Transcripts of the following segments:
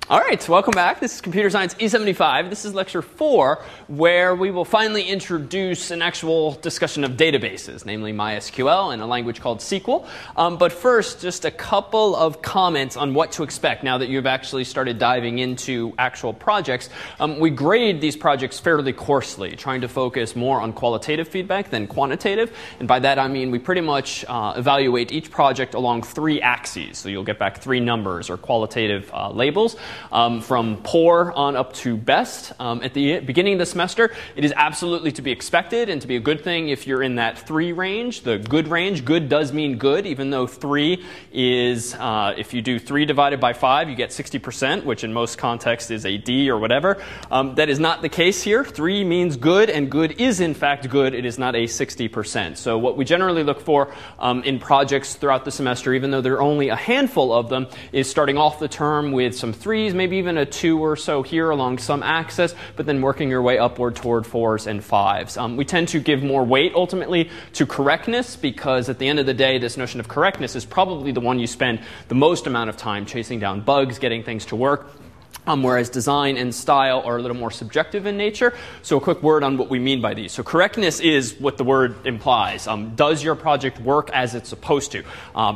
All right, welcome back. This is Computer Science E75. This is lecture 4, where we will finally introduce an actual discussion of databases, namely MySQL and a language called SQL. But first, just a couple of comments on what to expect now that you've actually started diving into actual projects. We grade these projects fairly coarsely, trying to focus more on qualitative feedback than quantitative. And by that I mean we pretty much evaluate each project along 3 axes. So you'll get back 3 numbers or qualitative labels. From poor on up to best. At the beginning of the semester, it is absolutely to be expected and to be a good thing if you're in that 3 range, the good range. Good does mean good, even though 3 is, if you do 3 divided by 5, you get 60%, which in most contexts is a D or whatever. That is not the case here. 3 means good, and good is in fact good. It is not a 60%. So what we generally look for in projects throughout the semester, even though there are only a handful of them, is starting off the term with some 3s, maybe even a 2 or so here along some axis, but then working your way upward toward 4s and 5s. We tend to give more weight ultimately to correctness because at the end of the day, this notion of correctness is probably the one you spend the most amount of time chasing down bugs, getting things to work. Whereas design and style are a little more subjective in nature. So a quick word on what we mean by these. So correctness is what the word implies. Does your project work as it's supposed to?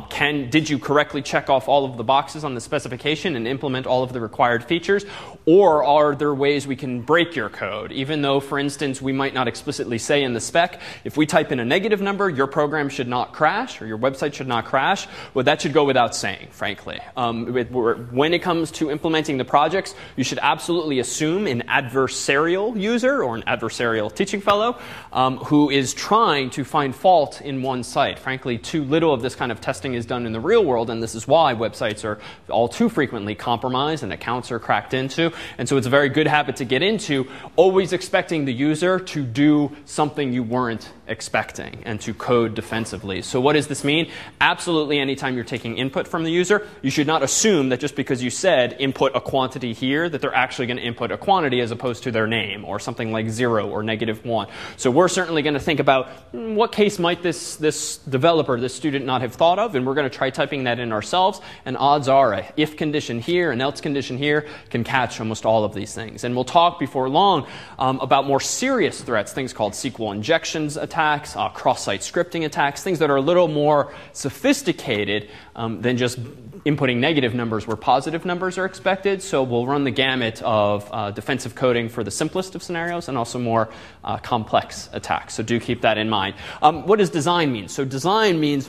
Did you correctly check off all of the boxes on the specification and implement all of the required features? Or are there ways we can break your code? Even though, for instance, we might not explicitly say in the spec, if we type in a negative number, your program should not crash or your website should not crash. Well, that should go without saying, frankly. When it comes to implementing the project, you should absolutely assume an adversarial user or an adversarial teaching fellow who is trying to find fault in one site. Frankly, too little of this kind of testing is done in the real world, and this is why websites are all too frequently compromised and accounts are cracked into. And so it's a very good habit to get into, always expecting the user to do something you weren't expecting and to code defensively. So what does this mean? Absolutely, anytime you're taking input from the user, you should not assume that just because you said input a quantity here, that they're actually going to input a quantity as opposed to their name or something like 0 or -1. So we're certainly going to think about what case might this developer, this student not have thought of, and we're going to try typing that in ourselves, and odds are a if condition here, an else condition here can catch almost all of these things. And we'll talk before long about more serious threats, things called SQL injections attacks, cross-site scripting attacks, things that are a little more sophisticated than just inputting negative numbers where positive numbers are expected. So we'll run the gamut of defensive coding for the simplest of scenarios and also more complex attacks. So do keep that in mind. What does design mean? So design means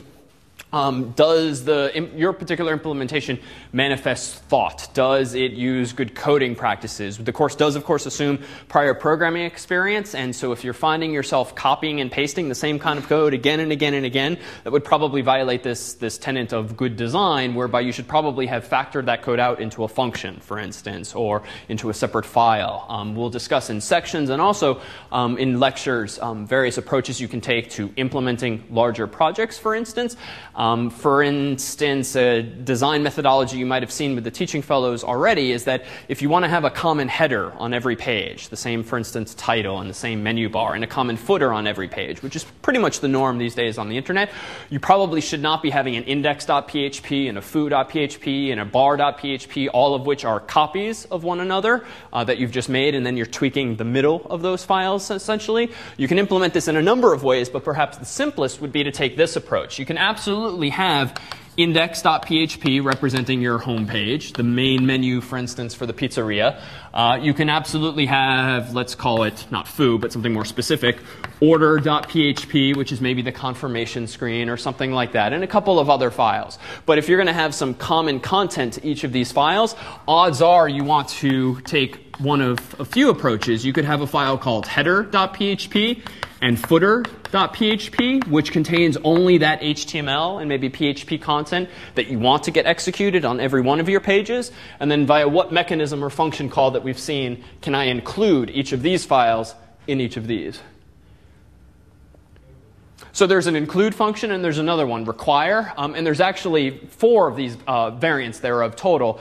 does your particular implementation manifest thought? Does it use good coding practices? The course does, of course, assume prior programming experience. And so if you're finding yourself copying and pasting the same kind of code again and again and again, that would probably violate this tenet of good design, whereby you should probably have factored that code out into a function, for instance, or into a separate file. We'll discuss in sections and also in lectures various approaches you can take to implementing larger projects, for instance. For instance, a design methodology you might have seen with the teaching fellows already is that if you want to have a common header on every page, the same, for instance, title and the same menu bar, and a common footer on every page, which is pretty much the norm these days on the internet, you probably should not be having an index.php and a foo.php and a bar.php, all of which are copies of one another that you've just made, and then you're tweaking the middle of those files, essentially. You can implement this in a number of ways, but perhaps the simplest would be to take this approach. You can absolutely have index.php representing your home page, the main menu, for instance, for the pizzeria. You can absolutely have, let's call it, not foo, but something more specific, order.php, which is maybe the confirmation screen or something like that, and a couple of other files. But if you're going to have some common content to each of these files, odds are you want to take one of a few approaches. You could have a file called header.php and footer.php, which contains only that HTML and maybe PHP content that you want to get executed on every one of your pages. And then via what mechanism or function call that we've seen can I include each of these files in each of these? So there's an include function, and there's another one, require. And there's actually 4 of these variants thereof total.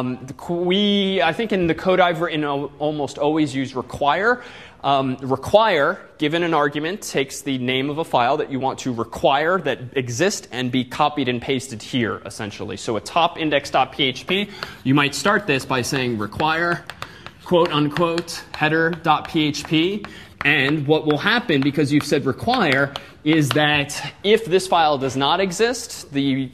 I think in the code I've written, almost always use require. Require, given an argument, takes the name of a file that you want to require that exist and be copied and pasted here, essentially. So a top index.php, you might start this by saying require, quote unquote, header.php. And what will happen, because you've said require, is that if this file does not exist, the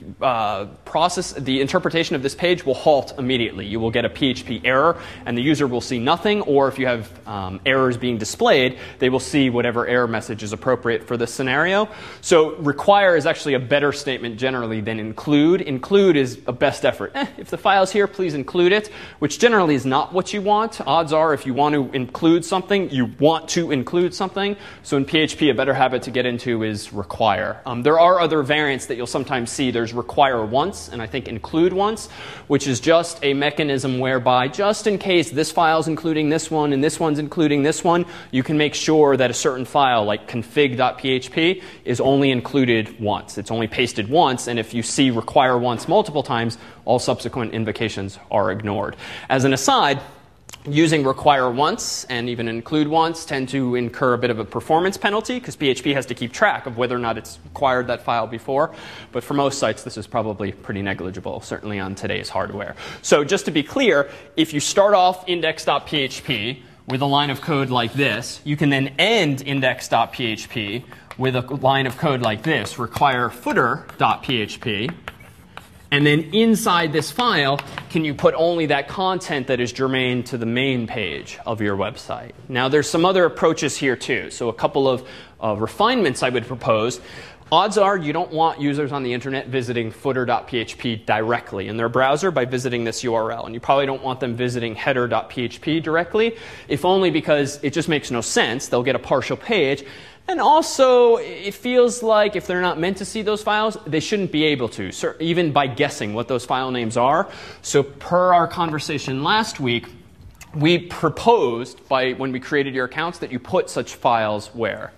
interpretation of this page will halt immediately. You will get a PHP error, and the user will see nothing. Or if you have errors being displayed, they will see whatever error message is appropriate for this scenario. So require is actually a better statement generally than include. Include is a best effort. If the file's here, please include it, which generally is not what you want. Odds are, if you want to include something, you want to include something. So in PHP, a better habit to get into is require. There are other variants that you'll sometimes see. There's require once, and I think include once, which is just a mechanism whereby, just in case this file's including this one and this one's including this one, you can make sure that a certain file, like config.php, is only included once. It's only pasted once, and if you see require once multiple times, all subsequent invocations are ignored. As an aside, using require once and even include once tend to incur a bit of a performance penalty because PHP has to keep track of whether or not it's required that file before. But for most sites, this is probably pretty negligible, certainly on today's hardware. So just to be clear, if you start off index.php with a line of code like this, you can then end index.php with a line of code like this, require footer.php. And then inside this file, can you put only that content that is germane to the main page of your website? Now, there's some other approaches here, too. So a couple of refinements I would propose. Odds are you don't want users on the internet visiting footer.php directly in their browser by visiting this URL. And you probably don't want them visiting header.php directly, if only because it just makes no sense. They'll get a partial page. And also, it feels like if they're not meant to see those files, they shouldn't be able to, even by guessing what those file names are. So per our conversation last week, we proposed, when we created your accounts, that you put such files where?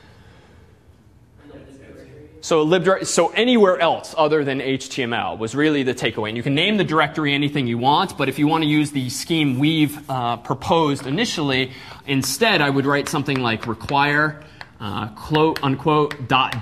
So anywhere else other than HTML was really the takeaway. And you can name the directory anything you want, but if you want to use the scheme we've proposed initially, instead I would write something like require quote unquote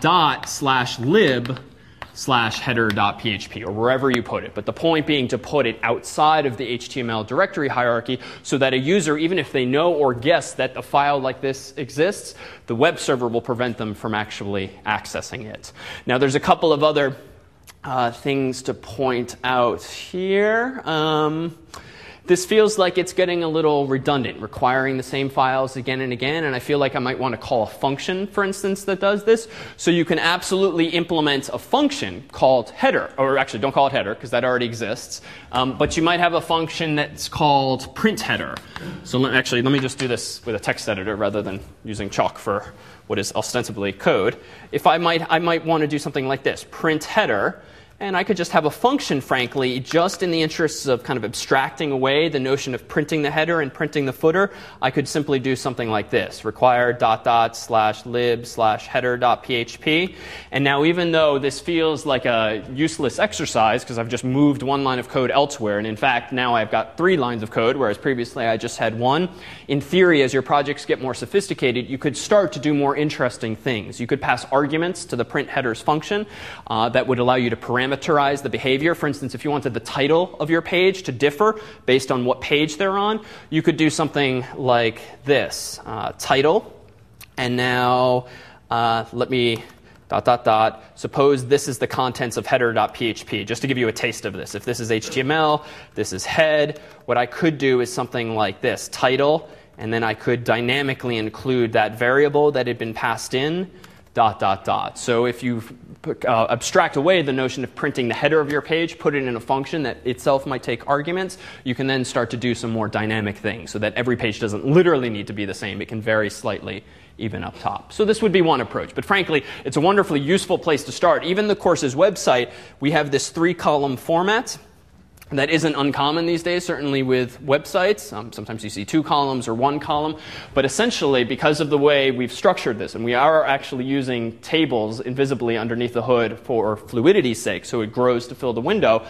/lib /header.php or wherever you put it. But the point being to put it outside of the HTML directory hierarchy so that a user, even if they know or guess that a file like this exists, the web server will prevent them from actually accessing it. Now, there's a couple of other things to point out here. This feels like it's getting a little redundant, requiring the same files again and again, and I feel like I might want to call a function, for instance, that does this. So you can absolutely implement a function called header, or actually don't call it header because that already exists, but you might have a function that's called print header. So let me just do this with a text editor rather than using chalk for what is ostensibly code. If I might want to do something like this, print header. And I could just have a function, frankly, just in the interests of kind of abstracting away the notion of printing the header and printing the footer. I could simply do something like this, require .. /lib /header.php. And now even though this feels like a useless exercise because I've just moved one line of code elsewhere, and in fact now I've got 3 lines of code, whereas previously I just had 1, in theory, as your projects get more sophisticated, you could start to do more interesting things. You could pass arguments to the print headers function that would allow you to parameterize the behavior. For instance, if you wanted the title of your page to differ based on what page they're on, you could do something like this, title, and now let me ... Suppose this is the contents of header.php, just to give you a taste of this. If this is HTML, this is head, what I could do is something like this, title, and then I could dynamically include that variable that had been passed in, ... So if you abstract away the notion of printing the header of your page, put it in a function that itself might take arguments, you can then start to do some more dynamic things so that every page doesn't literally need to be the same. It can vary slightly even up top. So this would be one approach. But frankly, it's a wonderfully useful place to start. Even the course's website, we have this 3-column format. That isn't uncommon these days, certainly with websites. Sometimes you see 2 columns or 1 column. But essentially, because of the way we've structured this, and we are actually using tables invisibly underneath the hood for fluidity's sake, so it grows to fill the window,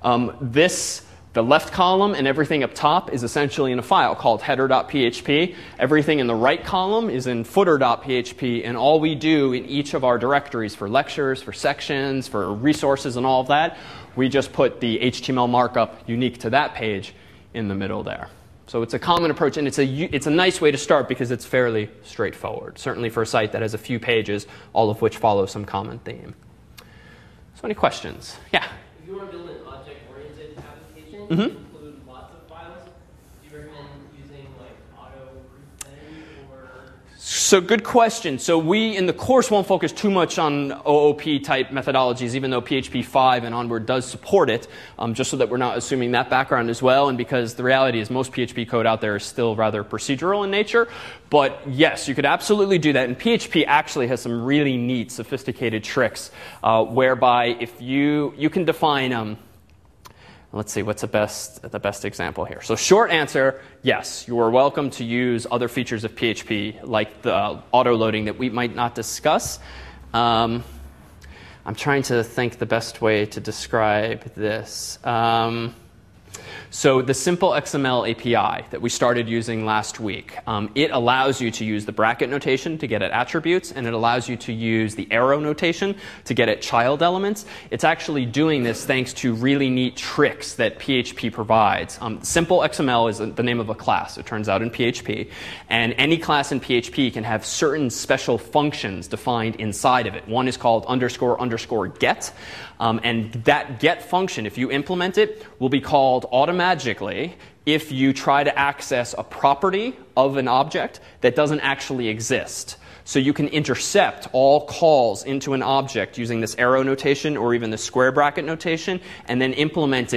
the left column and everything up top is essentially in a file called header.php. Everything in the right column is in footer.php, and all we do in each of our directories for lectures, for sections, for resources and all of that, we just put the HTML markup unique to that page in the middle there. So it's a common approach, and it's a nice way to start because it's fairly straightforward, certainly for a site that has a few pages, all of which follow some common theme. So any questions? Yeah? If you want to build an object-oriented application, include lots of files, do you recommend using like auto-prefetch or? So good question. So we in the course won't focus too much on OOP type methodologies, even though PHP 5 and onward does support it, just so that we're not assuming that background as well, and because the reality is most PHP code out there is still rather procedural in nature. But yes, you could absolutely do that. And PHP actually has some really neat, sophisticated tricks whereby if you can define let's see, what's the best example here? So short answer, yes, you are welcome to use other features of PHP, like the auto-loading that we might not discuss. I'm trying to think the best way to describe this. So the Simple XML API that we started using last week, it allows you to use the bracket notation to get at attributes, and it allows you to use the arrow notation to get at child elements. It's actually doing this thanks to really neat tricks that PHP provides. Simple XML is the name of a class, it turns out, in PHP. And any class in PHP can have certain special functions defined inside of it. One is called __get. And that get function, if you implement it, will be called automatically if you try to access a property of an object that doesn't actually exist. So you can intercept all calls into an object using this arrow notation or even the square bracket notation, and then implement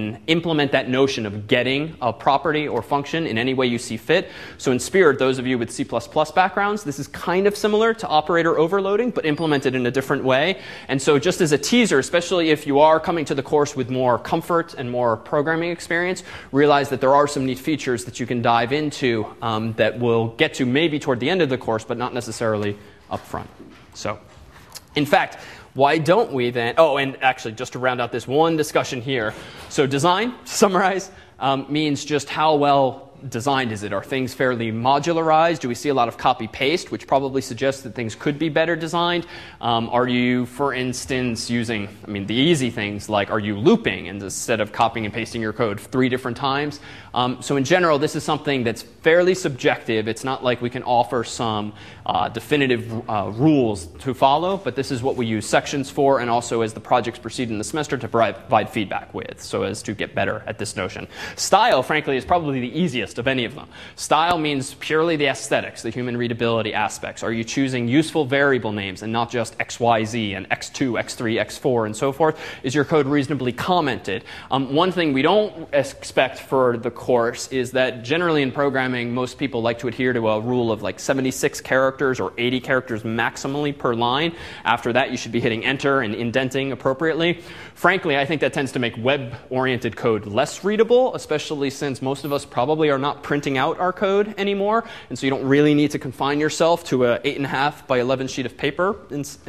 that notion of getting a property or function in any way you see fit. So in Spirit, those of you with C++ backgrounds, this is kind of similar to operator overloading, but implemented in a different way. And so just as a teaser, especially if you are coming to the course with more comfort and more programming experience, realize that there are some neat features that you can dive into that we'll get to maybe toward the end of the course, but not necessarily up front. So, in fact, why don't we then, and actually just to round out this one discussion here, so design, to summarize, means just how well designed is it? Are things fairly modularized? Do we see a lot of copy-paste, which probably suggests that things could be better designed? Are you, for instance, using, the easy things like, are you looping instead of copying and pasting your code 3 different times? So in general, this is something that's fairly subjective. It's not like we can offer some definitive rules to follow, but this is what we use sections for, and also as the projects proceed in the semester to provide feedback with, so as to get better at this notion. Style, frankly, is probably the easiest of any of them. Style means purely the aesthetics, the human readability aspects. Are you choosing useful variable names and not just XYZ and X2, X3, X4, and so forth? Is your code reasonably commented? One thing we don't expect for the course is that generally in programming, most people like to adhere to a rule of like 76 characters or 80 characters maximally per line. After that, you should be hitting enter and indenting appropriately. Frankly, I think that tends to make web-oriented code less readable, especially since most of us probably are not printing out our code anymore, and so you don't really need to confine yourself to a 8.5 by 11 sheet of paper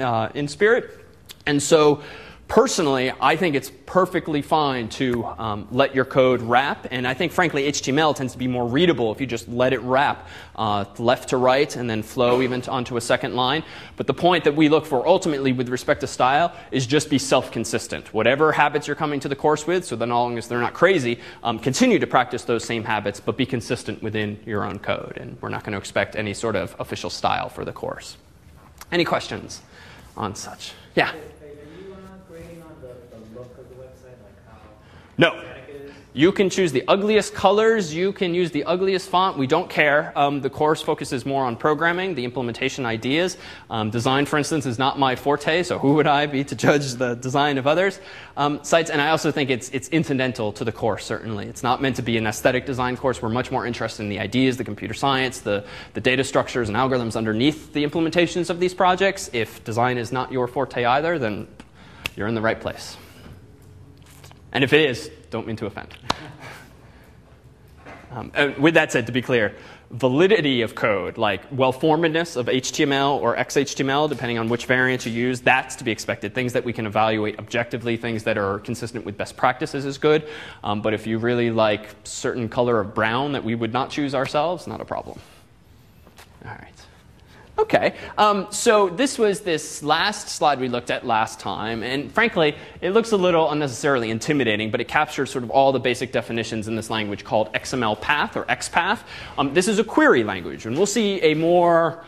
in Spirit. And so personally, I think it's perfectly fine to let your code wrap, and I think, frankly, HTML tends to be more readable if you just let it wrap left to right and then flow even onto a second line. But the point that we look for ultimately with respect to style is just be self-consistent. Whatever habits you're coming to the course with, so that as long as they're not crazy, continue to practice those same habits, but be consistent within your own code. And we're not going to expect any sort of official style for the course. Any questions on such? Yeah? No. You can choose the ugliest colors. You can use the ugliest font. We don't care. The course focuses more on programming, the implementation ideas. Design, for instance, is not my forte, so who would I be to judge the design of others' sites? And I also think it's incidental to the course, certainly. It's not meant to be an aesthetic design course. We're much more interested in the ideas, the computer science, the data structures and algorithms underneath the implementations of these projects. If design is not your forte either, then you're in the right place. And if it is, Don't mean to offend. And with that said, to be clear, validity of code, like well-formedness of HTML or XHTML, depending on which variant you use, that's to be expected. Things that we can evaluate objectively, things that are consistent with best practices is good. But if you really like certain color of brown that we would not choose ourselves, not a problem. All right. Okay, so this was this last slide we looked at last time, and frankly, it looks a little unnecessarily intimidating, but it captures sort of all the basic definitions in this language called XML path or XPath. This is a query language, and we'll see a more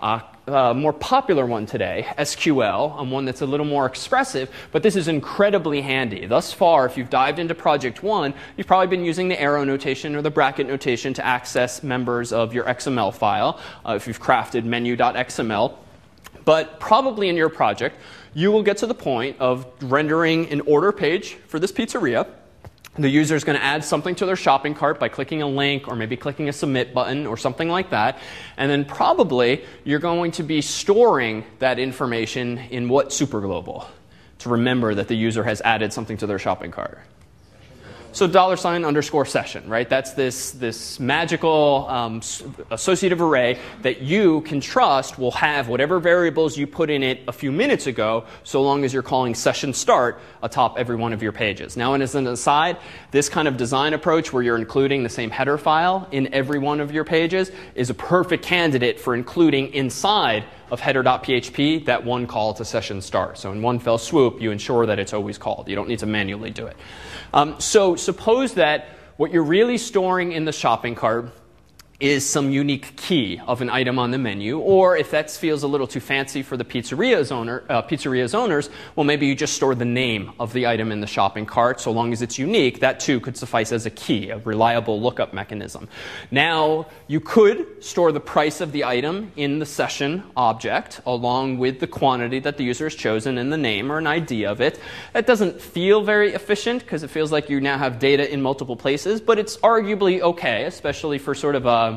popular one today, SQL, one that's a little more expressive, but this is incredibly handy. Thus far, if you've dived into Project 1, you've probably been using the arrow notation or the bracket notation to access members of your XML file, if you've crafted menu.xml. But probably in your project, you will get to the point of rendering an order page for this pizzeria. The user is going to add something to their shopping cart by clicking a link or maybe clicking a submit button or something like that. And then probably you're going to be storing that information in what superglobal to remember that the user has added something to their shopping cart. So $_session, right? That's this magical associative array that you can trust will have whatever variables you put in it a few minutes ago, so long as you're calling session start atop every one of your pages. Now, and as an aside, this kind of design approach where you're including the same header file in every one of your pages is a perfect candidate for including inside of header.php that one call to session start. So in one fell swoop, you ensure that it's always called. You don't need to manually do it. So suppose that what you're really storing in the shopping cart is some unique key of an item on the menu, or if that feels a little too fancy for the pizzeria's owners, well, maybe you just store the name of the item in the shopping cart. So long as it's unique, that too could suffice as a key, a reliable lookup mechanism. Now, you could store the price of the item in the session object along with the quantity that the user has chosen and the name or an ID of it. That doesn't feel very efficient because it feels like you now have data in multiple places, but it's arguably okay, especially for sort of a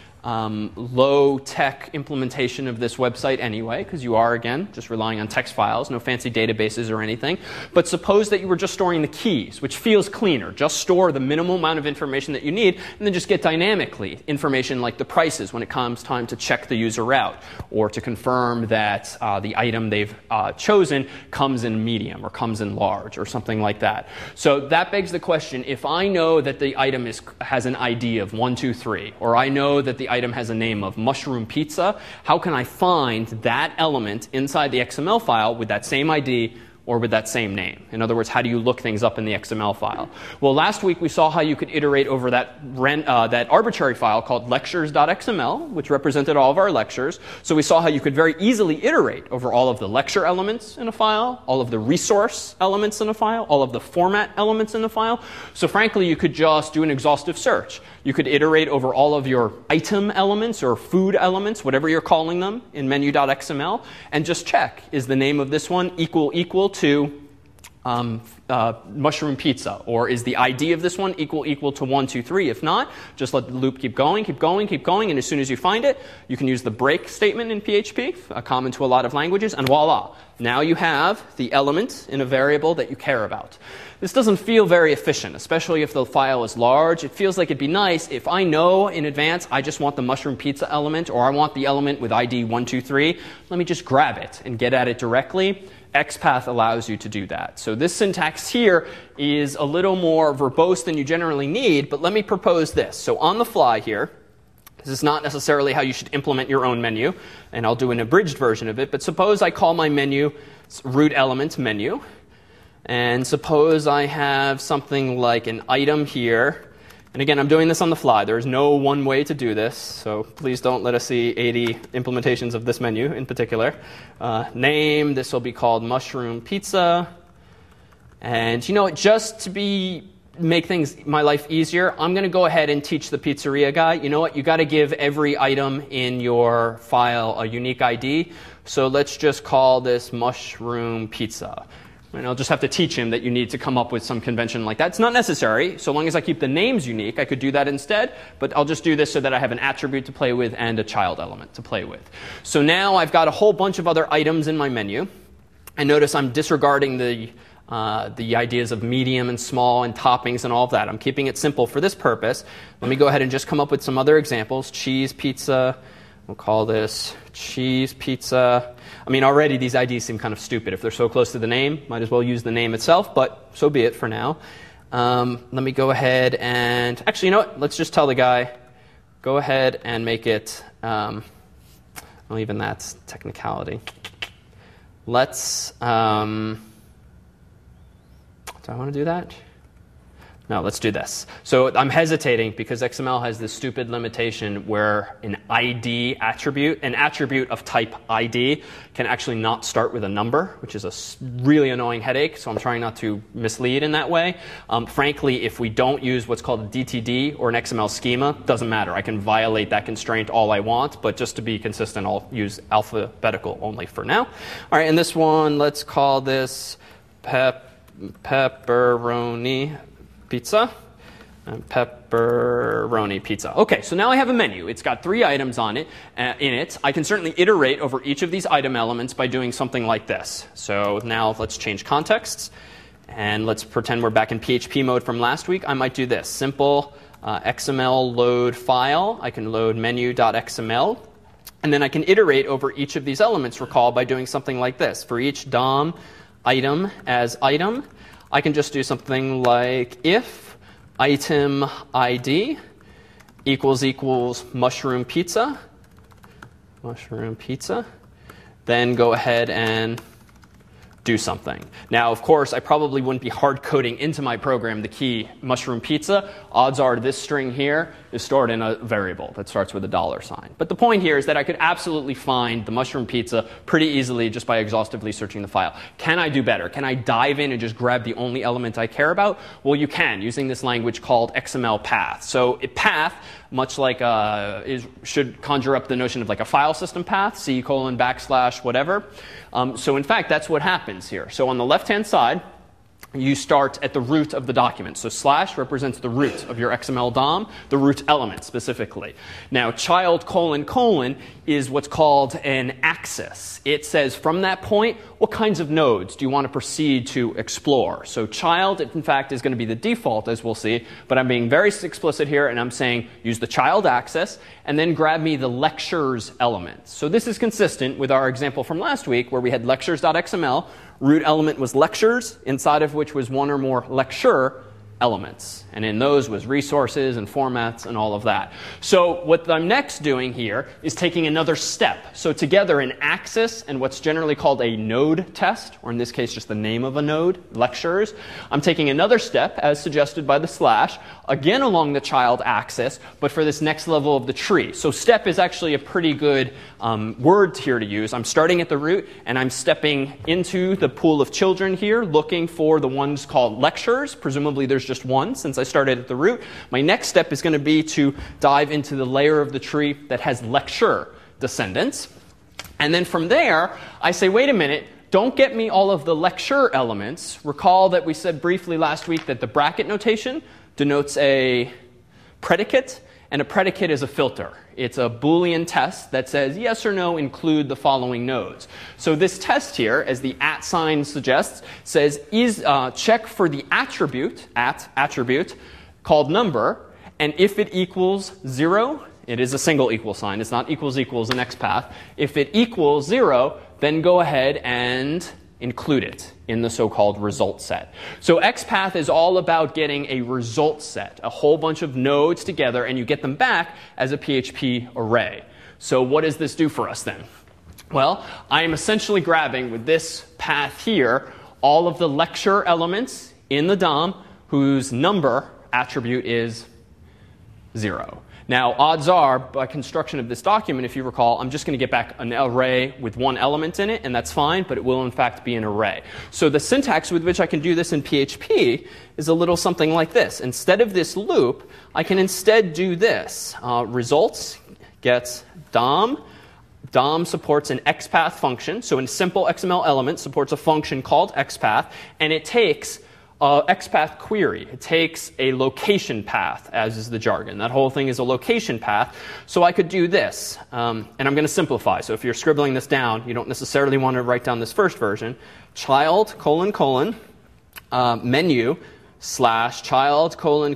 low-tech implementation of this website anyway, because you are, again, just relying on text files, no fancy databases or anything. But suppose that you were just storing the keys, which feels cleaner. Just store the minimal amount of information that you need, and then just get dynamically information like the prices when it comes time to check the user out, or to confirm that the item they've chosen comes in medium or comes in large or something like that. So that begs the question, if I know that the item has an ID of 123, or I know that the item has a name of mushroom pizza, how can I find that element inside the XML file with that same ID or with that same name? In other words, how do you look things up in the XML file? Well, last week we saw how you could iterate over that arbitrary file called lectures.xml, which represented all of our lectures. So we saw how you could very easily iterate over all of the lecture elements in a file, all of the resource elements in a file, all of the format elements in the file. So frankly, you could just do an exhaustive search. You could iterate over all of your item elements or food elements, whatever you're calling them, in menu.xml, and just check, is the name of this one equal to mushroom pizza? Or is the ID of this one equal to 123? If not, just let the loop keep going, and as soon as you find it, you can use the break statement in PHP, common to a lot of languages, and voila. Now you have the element in a variable that you care about. This doesn't feel very efficient, especially if the file is large. It feels like it'd be nice if I know in advance I just want the mushroom pizza element, or I want the element with ID 123. Let me just grab it and get at it directly. XPath allows you to do that. So this syntax here is a little more verbose than you generally need, but let me propose this. So on the fly here, this is not necessarily how you should implement your own menu, and I'll do an abridged version of it, but suppose I call my menu root element menu, and suppose I have something like an item here. And again, I'm doing this on the fly. There's no one way to do this, so please don't let us see 80 implementations of this menu in particular. Name, this will be called mushroom pizza. And you know what, just to make my life easier, I'm going to go ahead and teach the pizzeria guy, you know what, you got to give every item in your file a unique ID. So let's just call this mushroom pizza. And I'll just have to teach him that you need to come up with some convention like that. It's not necessary. So long as I keep the names unique, I could do that instead. But I'll just do this so that I have an attribute to play with and a child element to play with. So now I've got a whole bunch of other items in my menu. And notice I'm disregarding the the ideas of medium and small and toppings and all of that. I'm keeping it simple for this purpose. Let me go ahead and just come up with some other examples. Cheese pizza. We'll call this cheese pizza. I mean, already these IDs seem kind of stupid. If they're so close to the name, might as well use the name itself, but so be it for now. Let me go ahead and... Actually, you know what? Let's just tell the guy, go ahead and make it... well, even that's technicality. Let's... do I want to do that? No, let's do this. So I'm hesitating because XML has this stupid limitation where an ID attribute, an attribute of type ID, can actually not start with a number, which is a really annoying headache. So I'm trying not to mislead in that way. Frankly, if we don't use what's called a DTD or an XML schema, doesn't matter. I can violate that constraint all I want, but just to be consistent, I'll use alphabetical only for now. All right, and this one, let's call this pepperoni pizza and pepperoni pizza. Okay, so now I have a menu. It's got 3 items on it. In it, I can certainly iterate over each of these item elements by doing something like this. So now let's change contexts, and let's pretend we're back in PHP mode from last week. I might do this: simple XML load file. I can load menu.xml, and then I can iterate over each of these elements. Recall by doing something like this. For each DOM item as item, I can just do something like if item ID equals mushroom pizza, then go ahead and do something. Now, of course, I probably wouldn't be hard coding into my program the key mushroom pizza. Odds are this string here is stored in a variable that starts with a $sign. But the point here is that I could absolutely find the mushroom pizza pretty easily just by exhaustively searching the file. Can I do better? Can I dive in and just grab the only element I care about? Well, you can, using this language called XML path. So a path, much like should conjure up the notion of like a file system path, C:\/ whatever. So in fact, that's what happens here. So on the left-hand side, you start at the root of the document. So / represents the root of your XML DOM, the root element specifically. Now, child : is what's called an axis. It says from that point, what kinds of nodes do you want to proceed to explore? So child, in fact, is going to be the default, as we'll see. But I'm being very explicit here, and I'm saying use the child axis, and then grab me the lectures element. So this is consistent with our example from last week, where we had lectures.xml. Root element was lectures, inside of which was one or more lecture elements. And in those was resources and formats and all of that. So what I'm next doing here is taking another step. So together an axis and what's generally called a node test, or in this case just the name of a node, lectures, I'm taking another step as suggested by the /, again along the child axis, but for this next level of the tree. So step is actually a pretty good word here to use. I'm starting at the root and I'm stepping into the pool of children here, looking for the ones called lectures. Presumably there's just one since I started at the root. My next step is going to be to dive into the layer of the tree that has lecture descendants. And then from there, I say, wait a minute, don't get me all of the lecture elements. Recall that we said briefly last week that the bracket notation denotes a predicate, and a predicate is a filter. It's a Boolean test that says yes or no, include the following nodes. So this test here, as the @ sign suggests, says check for the attribute, attribute, called number, and if it equals 0, it is a single equal sign. It's not equals an XPath. If it equals 0, then go ahead and include it in the so-called result set. So XPath is all about getting a result set, a whole bunch of nodes together, and you get them back as a PHP array. So what does this do for us then? Well, I am essentially grabbing with this path here all of the lecture elements in the DOM whose number attribute is 0. Now, odds are, by construction of this document, if you recall, I'm just going to get back an array with one element in it, and that's fine, but it will, in fact, be an array. So the syntax with which I can do this in PHP is a little something like this. Instead of this loop, I can instead do this. Results gets DOM. DOM supports an XPath function. So in simple XML element supports a function called XPath, and it takes XPath query. It takes a location path, as is the jargon. That whole thing is a location path. So I could do this, and I'm going to simplify. So if you're scribbling this down, you don't necessarily want to write down this first version. Child : menu / child :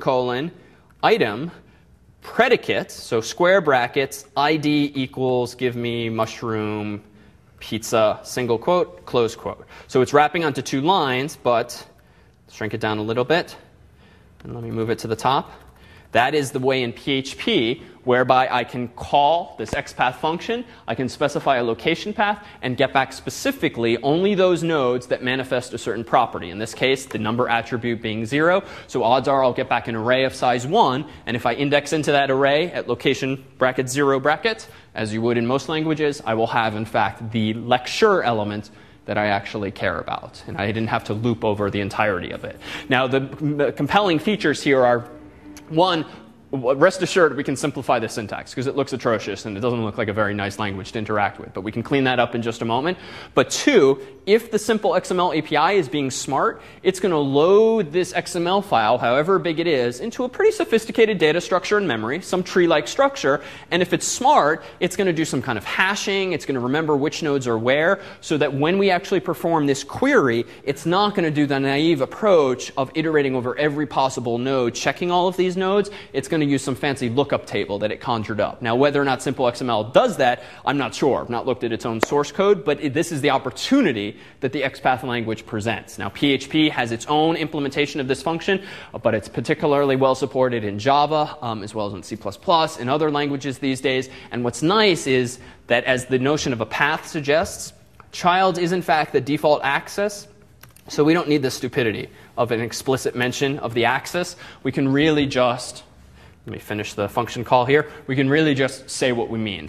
item predicate, so square brackets, ID equals give me mushroom pizza, single quote, close quote. So it's wrapping onto 2 lines, but shrink it down a little bit. And let me move it to the top. That is the way in PHP whereby I can call this XPath function, I can specify a location path, and get back specifically only those nodes that manifest a certain property. In this case, the number attribute being 0. So odds are I'll get back an array of size 1. And if I index into that array at location bracket 0 bracket, as you would in most languages, I will have, in fact, the lecture element that I actually care about. And I didn't have to loop over the entirety of it. Now, the compelling features here are, one, rest assured we can simplify the syntax because it looks atrocious and it doesn't look like a very nice language to interact with. But we can clean that up in just a moment. But 2, if the simple XML API is being smart, it's going to load this XML file, however big it is, into a pretty sophisticated data structure in memory, some tree-like structure. And if it's smart, it's going to do some kind of hashing. It's going to remember which nodes are where, so that when we actually perform this query, it's not going to do the naive approach of iterating over every possible node, checking all of these nodes. It's going to use some fancy lookup table that it conjured up. Now, whether or not simple XML does that, I'm not sure. I've not looked at its own source code, but this is the opportunity that the XPath language presents. Now, PHP has its own implementation of this function, but it's particularly well supported in Java, as well as in C++, and other languages these days. And what's nice is that, as the notion of a path suggests, child is in fact the default access. So we don't need the stupidity of an explicit mention of the access. We can really just, let me finish the function call here. We can really just say what we mean.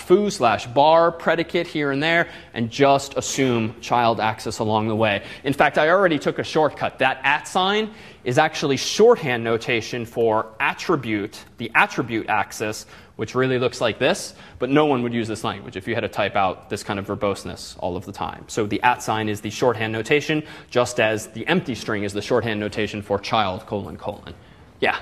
/foo/bar, predicate here and there, and just assume child access along the way. In fact, I already took a shortcut. That @ sign is actually shorthand notation for attribute, the attribute access, which really looks like this. But no one would use this language if you had to type out this kind of verboseness all of the time. So the @ sign is the shorthand notation, just as the empty string is the shorthand notation for child : : Yeah?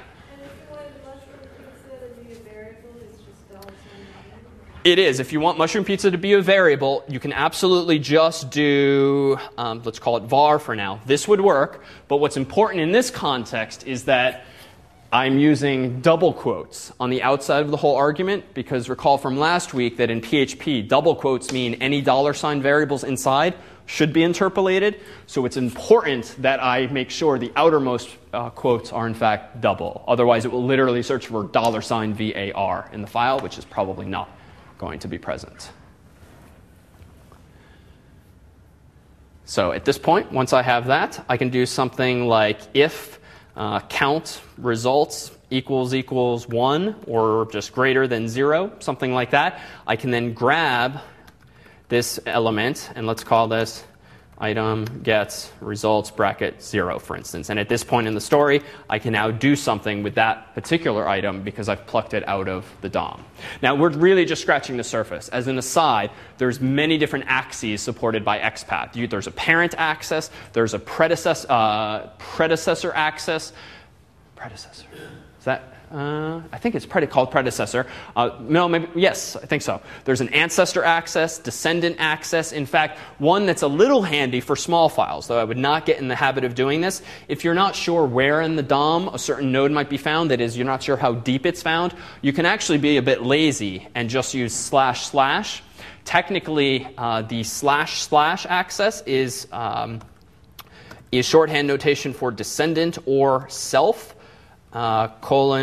It is. If you want mushroom pizza to be a variable, you can absolutely just do, let's call it var for now. This would work, but what's important in this context is that I'm using double quotes on the outside of the whole argument, because recall from last week that in PHP, double quotes mean any $ variables inside should be interpolated. So it's important that I make sure the outermost quotes are in fact double. Otherwise, it will literally search for $var in the file, which is probably not going to be present. So at this point, once I have that, I can do something like if count results equals 1 or just greater than 0, something like that. I can then grab this element, and let's call this item gets results bracket 0, for instance. And at this point in the story, I can now do something with that particular item because I've plucked it out of the DOM. Now, we're really just scratching the surface. As an aside, there's many different axes supported by XPath. There's a parent access. There's a predecessor access. Predecessor. Is that? I think it's called predecessor. No, maybe, yes, I think so. There's an ancestor access, descendant access. In fact, one that's a little handy for small files, though I would not get in the habit of doing this. If you're not sure where in the DOM a certain node might be found, that is, you're not sure how deep it's found, you can actually be a bit lazy and just use // Technically, the // access is shorthand notation for descendant or self. : star.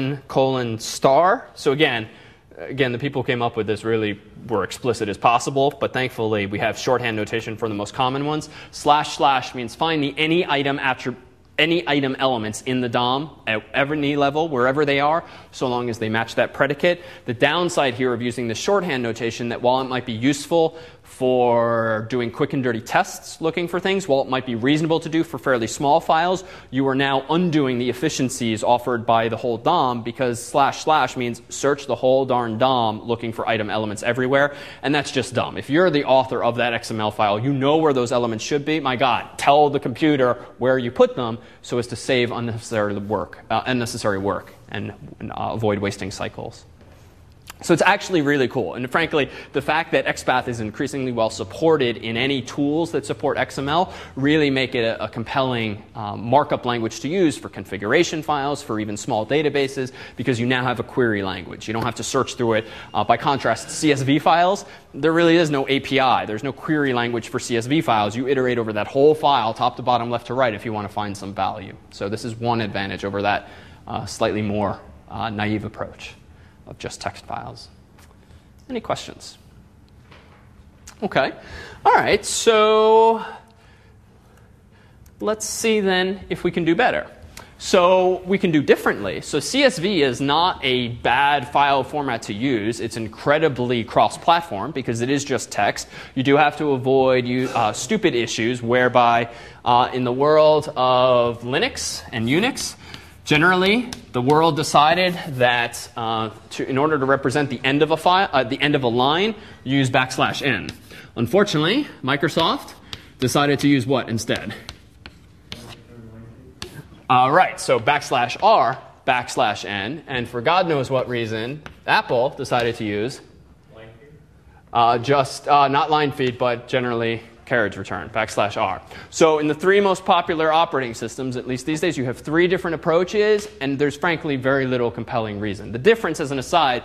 So again, the people who came up with this really were explicit as possible, but thankfully we have shorthand notation for the most common ones. // means find any item elements in the DOM at any level, wherever they are, so long as they match that predicate. The downside here of using the shorthand notation, that while it might be useful for doing quick and dirty tests looking for things, while it might be reasonable to do for fairly small files, you are now undoing the efficiencies offered by the whole DOM, because // means search the whole darn DOM looking for item elements everywhere, and that's just dumb. If you're the author of that XML file, you know where those elements should be. My God, tell the computer where you put them so as to save unnecessary work and avoid wasting cycles. So it's actually really cool. And frankly, the fact that XPath is increasingly well supported in any tools that support XML really make it a compelling markup language to use for configuration files, for even small databases, because you now have a query language. You don't have to search through it. By contrast, CSV files, there really is no API. There's no query language for CSV files. You iterate over that whole file, top to bottom, left to right, if you want to find some value. So this is one advantage over that slightly more naive approach of just text files. Any questions? Okay. All right. So let's see then if we can do better. So we can do differently. So CSV is not a bad file format to use. It's incredibly cross-platform because it is just text. You do have to avoid stupid issues whereby in the world of Linux and Unix, generally, the world decided that in order to represent the end of a file, the end of a line, use \n. Unfortunately, Microsoft decided to use what instead? Right, so \r, \n, and for God knows what reason, Apple decided to use not line feed, but generally carriage return, \r. So in the three most popular operating systems, at least these days, you have three different approaches, and there's frankly very little compelling reason. The difference, as an aside,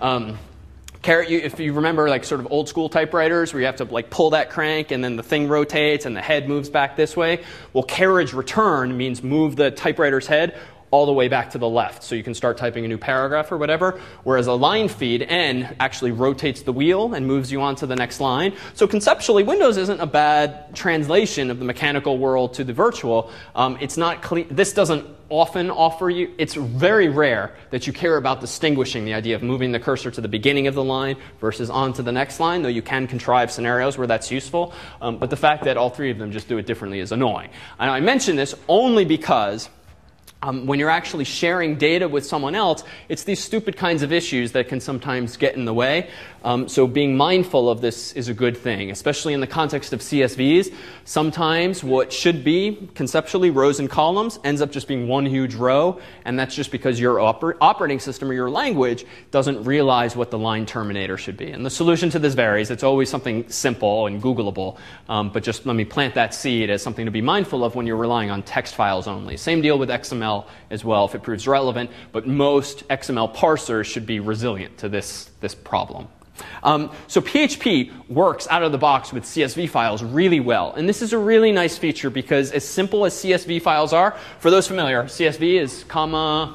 if you remember like sort of old school typewriters where you have to like pull that crank and then the thing rotates and the head moves back this way, well, carriage return means move the typewriter's head all the way back to the left, so you can start typing a new paragraph or whatever, whereas a line feed, N, actually rotates the wheel and moves you on to the next line. So conceptually, Windows isn't a bad translation of the mechanical world to the virtual. It's not clean. This doesn't often offer you, it's very rare that you care about distinguishing the idea of moving the cursor to the beginning of the line versus on to the next line, though you can contrive scenarios where that's useful. But the fact that all three of them just do it differently is annoying. And I mention this only because when you're actually sharing data with someone else, it's these stupid kinds of issues that can sometimes get in the way. So being mindful of this is a good thing, especially in the context of CSVs. Sometimes what should be conceptually rows and columns ends up just being one huge row, and that's just because your operating system or your language doesn't realize what the line terminator should be. And the solution to this varies. It's always something simple and Googleable, but just let me plant that seed as something to be mindful of when you're relying on text files only. Same deal with XML as well, if it proves relevant, but most XML parsers should be resilient to this problem. So PHP works out of the box with CSV files really well, and this is a really nice feature because as simple as CSV files are, for those familiar, CSV is comma.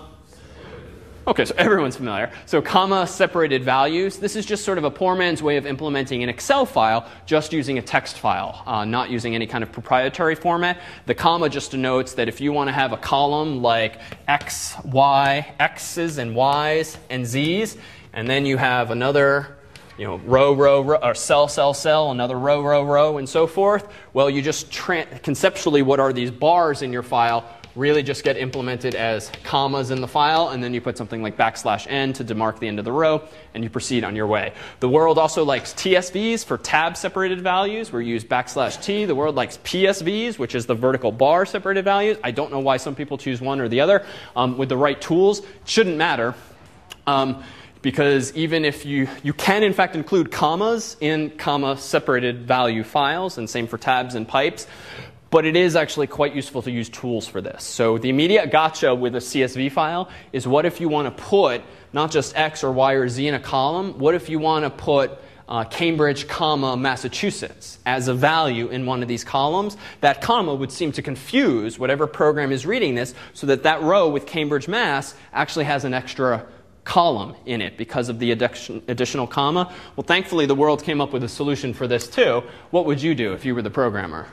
Okay, so everyone's familiar. So comma separated values. This is just sort of a poor man's way of implementing an Excel file just using a text file, not using any kind of proprietary format. The comma just denotes that if you want to have a column like X, Y, X's and Y's and Z's, and then you have another row, or cell, another row, and so forth, well, you just conceptually, what are these bars in your file really just get implemented as commas in the file, and then you put something like \n to demark the end of the row, and you proceed on your way. The world also likes TSVs for tab-separated values, where you use \t. The world likes PSVs, which is the vertical bar separated values. I don't know why some people choose one or the other. With the right tools, it shouldn't matter. Because even if you can, in fact, include commas in comma-separated value files, and same for tabs and pipes, but it is actually quite useful to use tools for this. So the immediate gotcha with a CSV file is what if you want to put not just X or Y or Z in a column, what if you want to put Cambridge, Massachusetts as a value in one of these columns? That comma would seem to confuse whatever program is reading this so that that row with Cambridge, Mass actually has an extra column in it because of the additional comma. Well, thankfully, the world came up with a solution for this too. What would you do if you were the programmer?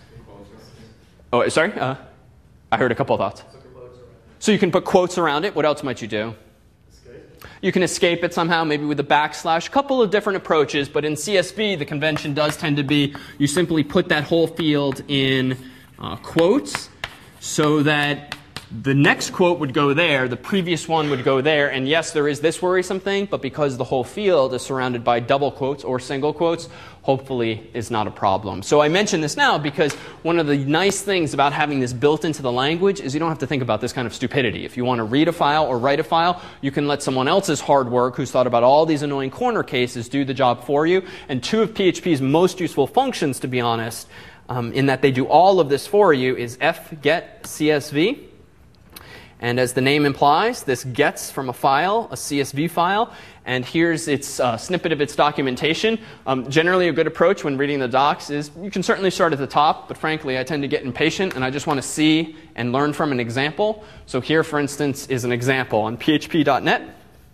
Oh, sorry? I heard a couple of thoughts. So you can put quotes around it. What else might you do? Escape. You can escape it somehow, maybe with a backslash. A couple of different approaches, but in CSV, the convention does tend to be you simply put that whole field in quotes so that The next quote would go there, the previous one would go there, and yes, there is this worrisome thing, but because the whole field is surrounded by double quotes or single quotes, hopefully is not a problem. So I mention this now because one of the nice things about having this built into the language is you don't have to think about this kind of stupidity. If you want to read a file or write a file, you can let someone else's hard work, who's thought about all these annoying corner cases, do the job for you. And two of PHP's most useful functions, to be honest, in that they do all of this for you, is fgetCSV. And as the name implies, this gets from a file, a CSV file, and here's its snippet of its documentation. Generally, a good approach when reading the docs is you can certainly start at the top, but frankly, I tend to get impatient, and I just want to see and learn from an example. So here, for instance, is an example on php.net.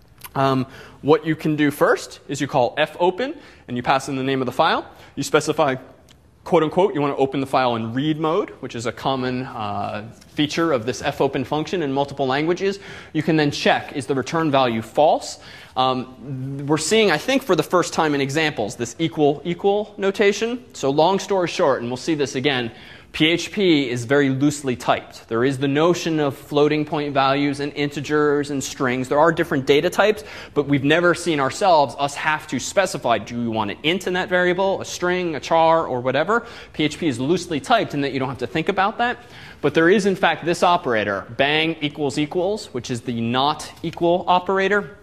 What you can do first is you call fopen, and you pass in the name of the file. You specify, quote unquote, you want to open the file in read mode, which is a common feature of this fopen function in multiple languages. You can then check, is the return value false? We're seeing, I think, for the first time in examples, this equal notation. So long story short, and we'll see this again, PHP is very loosely typed. There is the notion of floating point values and integers and strings. There are different data types, but we've never seen ourselves, us have to specify, do we want an int in that variable, a string, a char, or whatever. PHP is loosely typed in that you don't have to think about that. But there is, in fact, this operator, bang equals equals, which is the not equal operator.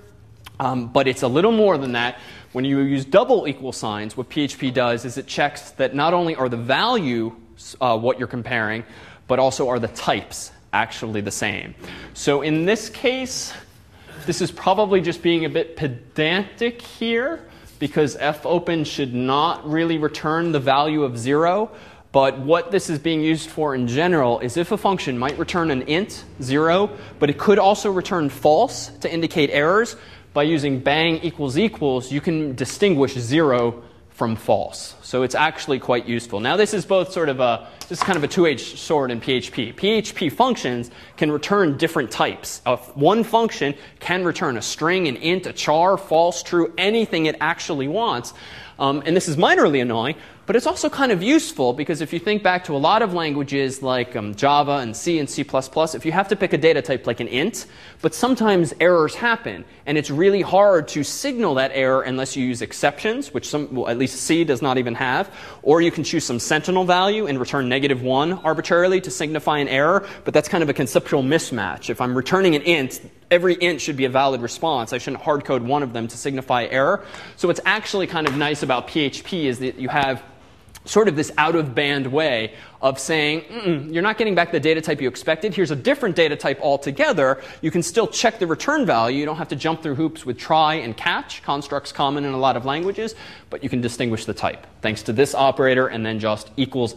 But it's a little more than that. When you use double equal signs, what PHP does is it checks that not only are the value what you're comparing, but also are the types actually the same. So in this case, this is probably just being a bit pedantic here, because fopen should not really return the value of 0. But what this is being used for in general is if a function might return an int, 0, but it could also return false to indicate errors, by using bang equals equals, you can distinguish 0 from false. So it's actually quite useful. Now this is both sort of this is kind of a two-edged sword in PHP. PHP functions can return different types. One function can return a string, an int, a char, false, true, anything it actually wants. And this is minorly annoying, but it's also kind of useful because if you think back to a lot of languages like Java and C, if you have to pick a data type like an int, but sometimes errors happen, and it's really hard to signal that error unless you use exceptions, which at least C does not even have, or you can choose some sentinel value and return -1 arbitrarily to signify an error, but that's kind of a conceptual mismatch. If I'm returning an int, every int should be a valid response. I shouldn't hard code one of them to signify error. So what's actually kind of nice about PHP is that you have sort of this out-of-band way of saying, you're not getting back the data type you expected. Here's a different data type altogether. You can still check the return value. You don't have to jump through hoops with try and catch. Constructs common in a lot of languages, but you can distinguish the type thanks to this operator, and then just equals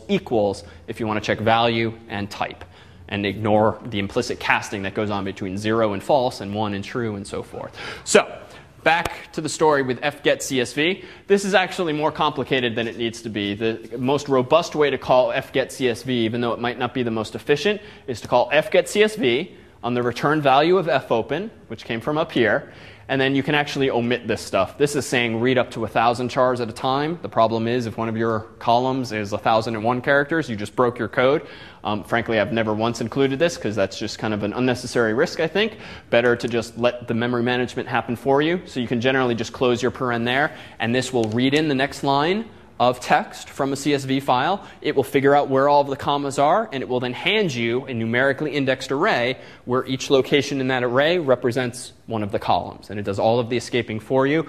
if you want to check value and type, and ignore the implicit casting that goes on between 0 and false and 1 and true and so forth. So back to the story with fgetCSV. This is actually more complicated than it needs to be. The most robust way to call fgetCSV, even though it might not be the most efficient, is to call fgetCSV on the return value of fopen, which came from up here. And then you can actually omit this stuff. This is saying read up to 1,000 chars at a time. The problem is if one of your columns is 1,001 characters, you just broke your code. Frankly, I've never once included this because that's just kind of an unnecessary risk, I think. Better to just let the memory management happen for you. So you can generally just close your paren there, and this will read in the next line of text from a CSV file. It will figure out where all of the commas are, and it will then hand you a numerically indexed array where each location in that array represents one of the columns. And it does all of the escaping for you.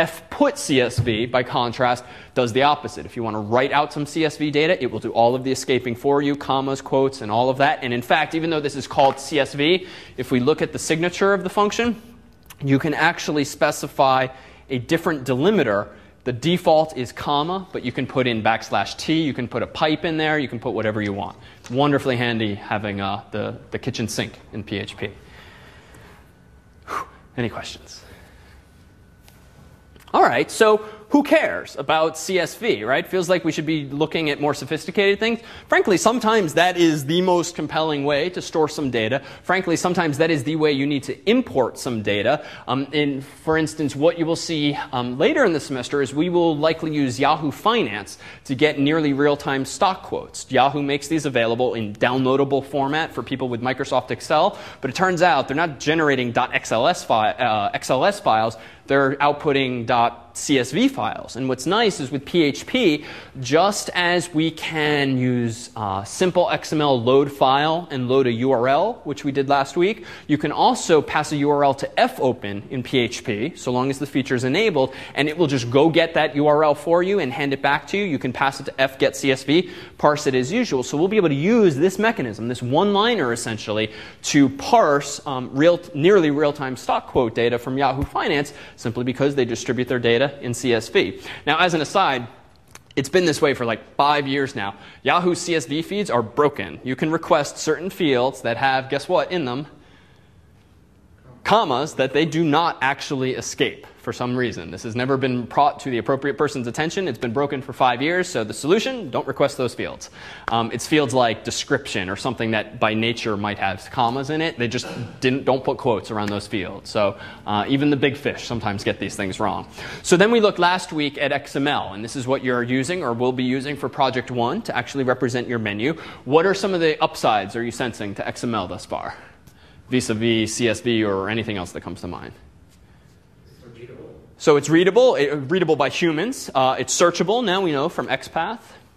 fputCSV, by contrast, does the opposite. If you want to write out some CSV data, it will do all of the escaping for you, commas, quotes, and all of that. And in fact, even though this is called CSV, if we look at the signature of the function, you can actually specify a different delimiter. The default is comma, but you can put in \t, you can put a pipe in there, you can put whatever you want. It's wonderfully handy having the kitchen sink in PHP. Any questions? All right, so who cares about CSV, right? Feels like we should be looking at more sophisticated things. Frankly, sometimes that is the most compelling way to store some data. Frankly, sometimes that is the way you need to import some data. For instance, what you will see later in the semester is we will likely use Yahoo Finance to get nearly real-time stock quotes. Yahoo makes these available in downloadable format for people with Microsoft Excel, but it turns out they're not generating .xls files, they're outputting .csv files. And what's nice is with PHP, just as we can use simple XML load file and load a URL, which we did last week, you can also pass a URL to fopen in PHP, so long as the feature is enabled, and it will just go get that URL for you and hand it back to you. You can pass it to fgetcsv, parse it as usual. So we'll be able to use this mechanism, this one-liner essentially, to parse nearly real-time stock quote data from Yahoo Finance, simply because they distribute their data in CSV. Now, as an aside, it's been this way for like 5 years now. Yahoo CSV feeds are broken. You can request certain fields that have, guess what, in them? Commas that they do not actually escape for some reason. This has never been brought to the appropriate person's attention. It's been broken for 5 years. So the solution, don't request those fields. It's fields like description or something that by nature might have commas in it. They just don't put quotes around those fields. So even the big fish sometimes get these things wrong. So then we looked last week at XML. And this is what you're using or will be using for Project 1 to actually represent your menu. What are some of the upsides are you sensing to XML thus far? Vis-a-vis CSV or anything else that comes to mind? So it's readable, readable by humans. It's searchable now, we know, from XPath.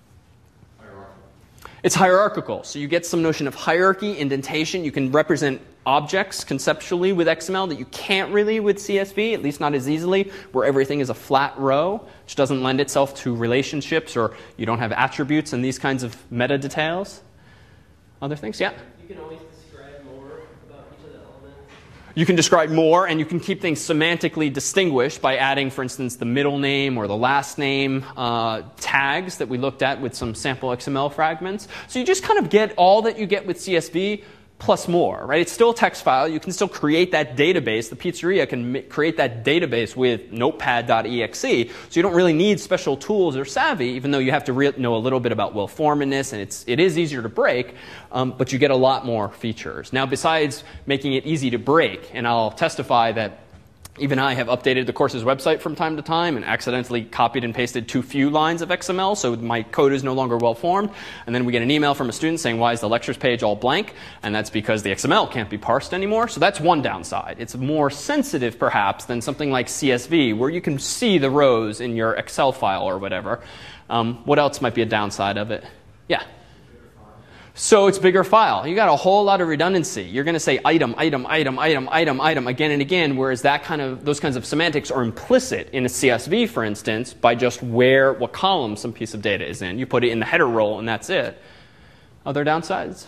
It's hierarchical. So you get some notion of hierarchy, indentation. You can represent objects conceptually with XML that you can't really with CSV, at least not as easily, where everything is a flat row, which doesn't lend itself to relationships, or you don't have attributes and these kinds of meta details. Other things? Yeah? You can always describe more about each of the elements. You can describe more, and you can keep things semantically distinguished by adding, for instance, the middle name or the last name tags that we looked at with some sample XML fragments. So you just kind of get all that you get with CSV plus more, right? It's still a text file. You can still create that database. The pizzeria can create that database with notepad.exe. So you don't really need special tools or savvy, even though you have to know a little bit about well-formedness, and it is easier to break, but you get a lot more features. Now, besides making it easy to break, and I'll testify that even I have updated the course's website from time to time and accidentally copied and pasted too few lines of XML, so my code is no longer well formed. And then we get an email from a student saying, why is the lectures page all blank? And that's because the XML can't be parsed anymore. So that's one downside. It's more sensitive, perhaps, than something like CSV, where you can see the rows in your Excel file or whatever. What else might be a downside of it? Yeah. So it's bigger file. You got a whole lot of redundancy. You're going to say item, item, item, item, item, item again and again, whereas those kinds of semantics are implicit in a CSV, for instance, by just what column some piece of data is in. You put it in the header row, and that's it. Other downsides?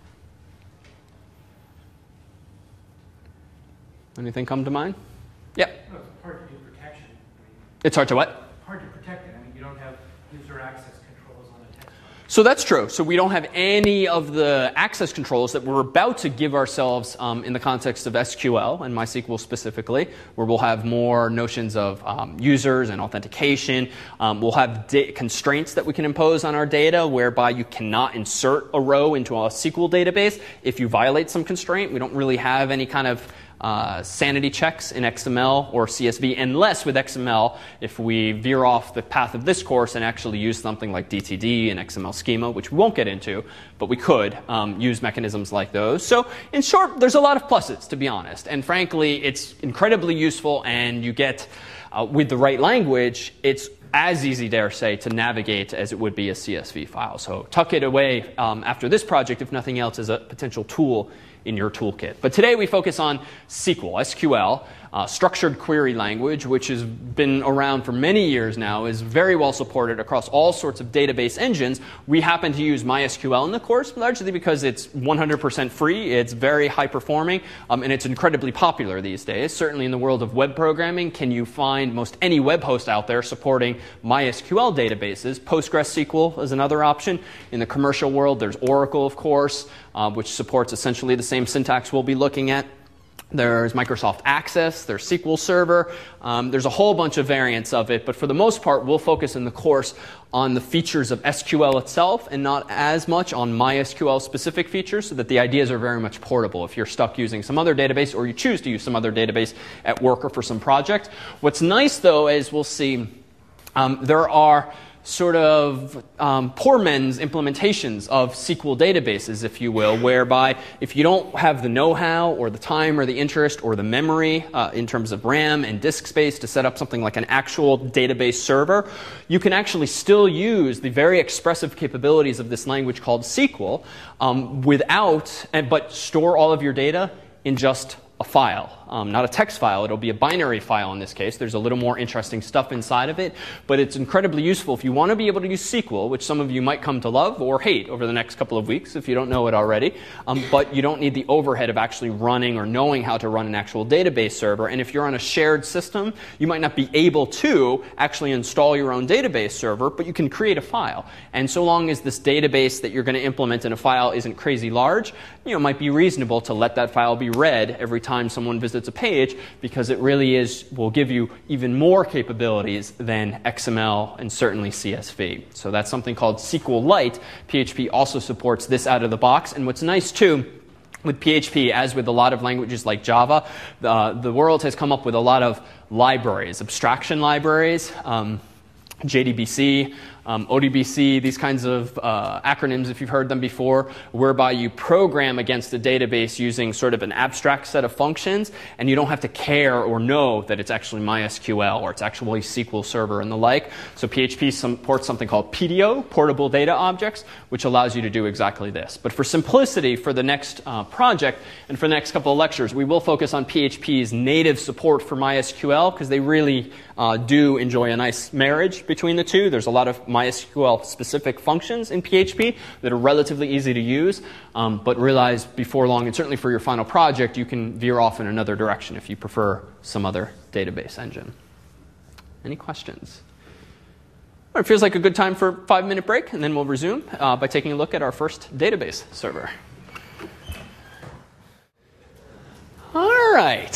Anything come to mind? Yeah. No, it's hard to do protection. It's hard to what? Hard to protect it. I mean, you don't have user access controls on a text file. So that's true. So we don't have any of the access controls that we're about to give ourselves in the context of SQL and MySQL specifically, where we'll have more notions of users and authentication. We'll have constraints that we can impose on our data, whereby you cannot insert a row into a SQL database if you violate some constraint. We don't really have any kind of sanity checks in XML or CSV, unless with XML, if we veer off the path of this course and actually use something like DTD and XML schema, which we won't get into, but we could use mechanisms like those. So in short, there's a lot of pluses, to be honest. And frankly, it's incredibly useful, and you get, with the right language, it's as easy, dare say, to navigate as it would be a CSV file. So tuck it away after this project, if nothing else, as a potential tool in your toolkit. But today we focus on SQL, structured query language, which has been around for many years now, is very well supported across all sorts of database engines. We happen to use MySQL in the course, largely because it's 100% free, it's very high performing, and it's incredibly popular these days. Certainly in the world of web programming, can you find most any web host out there supporting MySQL databases? PostgreSQL is another option. In the commercial world, there's Oracle, of course, which supports essentially the same syntax we'll be looking at. There's Microsoft Access, there's SQL Server. There's a whole bunch of variants of it, but for the most part, we'll focus in the course on the features of SQL itself and not as much on MySQL specific features, so that the ideas are very much portable if you're stuck using some other database or you choose to use some other database at work or for some project. What's nice, though, is we'll see there are sort of poor men's implementations of SQL databases, if you will, whereby if you don't have the know-how or the time or the interest or the memory in terms of RAM and disk space to set up something like an actual database server, you can actually still use the very expressive capabilities of this language called SQL but store all of your data in just a file. Not a text file, it'll be a binary file in this case. There's a little more interesting stuff inside of it, but it's incredibly useful if you want to be able to use SQL, which some of you might come to love or hate over the next couple of weeks if you don't know it already, but you don't need the overhead of actually running or knowing how to run an actual database server. And if you're on a shared system, you might not be able to actually install your own database server, but you can create a file. And so long as this database that you're going to implement in a file isn't crazy large, it might be reasonable to let that file be read every time someone visits a page, because it really will give you even more capabilities than XML and certainly CSV. So that's something called SQLite. PHP also supports this out of the box. And what's nice too, with PHP, as with a lot of languages like Java, the world has come up with a lot of libraries, abstraction libraries, JDBC, ODBC, these kinds of acronyms, if you've heard them before, whereby you program against a database using sort of an abstract set of functions, and you don't have to care or know that it's actually MySQL or it's actually SQL Server and the like. So PHP supports something called PDO, Portable Data Objects, which allows you to do exactly this. But for simplicity, for the next project and for the next couple of lectures, we will focus on PHP's native support for MySQL, because they really do enjoy a nice marriage between the two. There's a lot of MySQL-specific functions in PHP that are relatively easy to use, but realize before long, and certainly for your final project, you can veer off in another direction if you prefer some other database engine. Any questions? All right, feels like a good time for a 5-minute break, and then we'll resume by taking a look at our first database server. All right,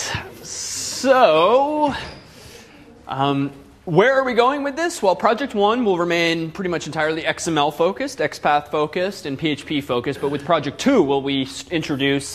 so where are we going with this? Well, Project 1 will remain pretty much entirely XML focused, XPath focused, and PHP focused. But with Project 2, we introduce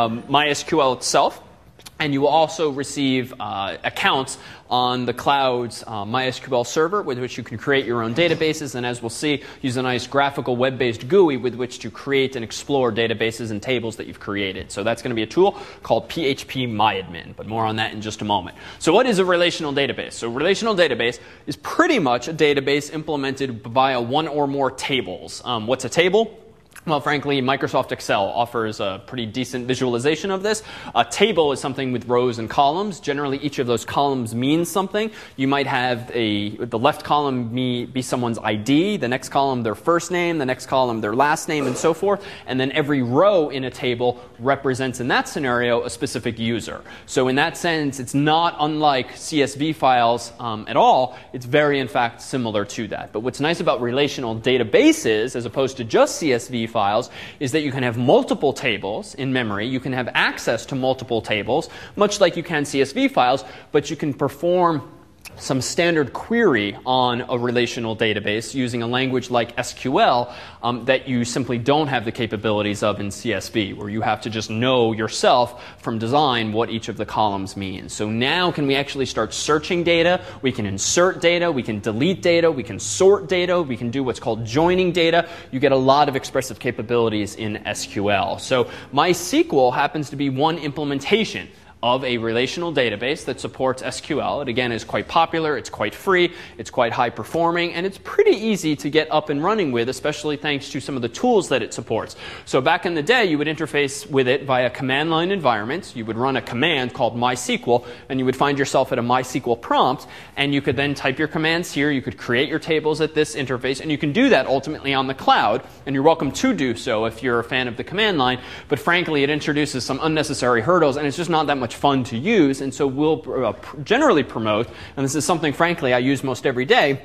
MySQL itself. And you will also receive accounts on the cloud's MySQL server, with which you can create your own databases. And as we'll see, use a nice graphical web-based GUI with which to create and explore databases and tables that you've created. So that's going to be a tool called PHP MyAdmin. But more on that in just a moment. So what is a relational database? So a relational database is pretty much a database implemented via one or more tables. What's a table? Well, frankly, Microsoft Excel offers a pretty decent visualization of this. A table is something with rows and columns. Generally, each of those columns means something. You might have the left column be someone's ID, the next column their first name, the next column their last name, and so forth. And then every row in a table represents, in that scenario, a specific user. So in that sense, it's not unlike CSV files at all. It's very, in fact, similar to that. But what's nice about relational databases, as opposed to just CSV files, is that you can have multiple tables in memory. You can have access to multiple tables, much like you can CSV files, but you can perform some standard query on a relational database using a language like SQL that you simply don't have the capabilities of in CSV, where you have to just know yourself from design what each of the columns means. So now can we actually start searching data? We can insert data, we can delete data, we can sort data, we can do what's called joining data. You get a lot of expressive capabilities in SQL. So MySQL happens to be one implementation of a relational database that supports SQL. It again is quite popular, it's quite free, it's quite high performing, and it's pretty easy to get up and running with, especially thanks to some of the tools that it supports. So back in the day, you would interface with it via command line environments. You would run a command called MySQL, and you would find yourself at a MySQL prompt, and you could then type your commands here, you could create your tables at this interface, and you can do that ultimately on the cloud, and you're welcome to do so if you're a fan of the command line, but frankly it introduces some unnecessary hurdles, and it's just not that much fun to use, and so we'll generally promote, and this is something frankly I use most every day,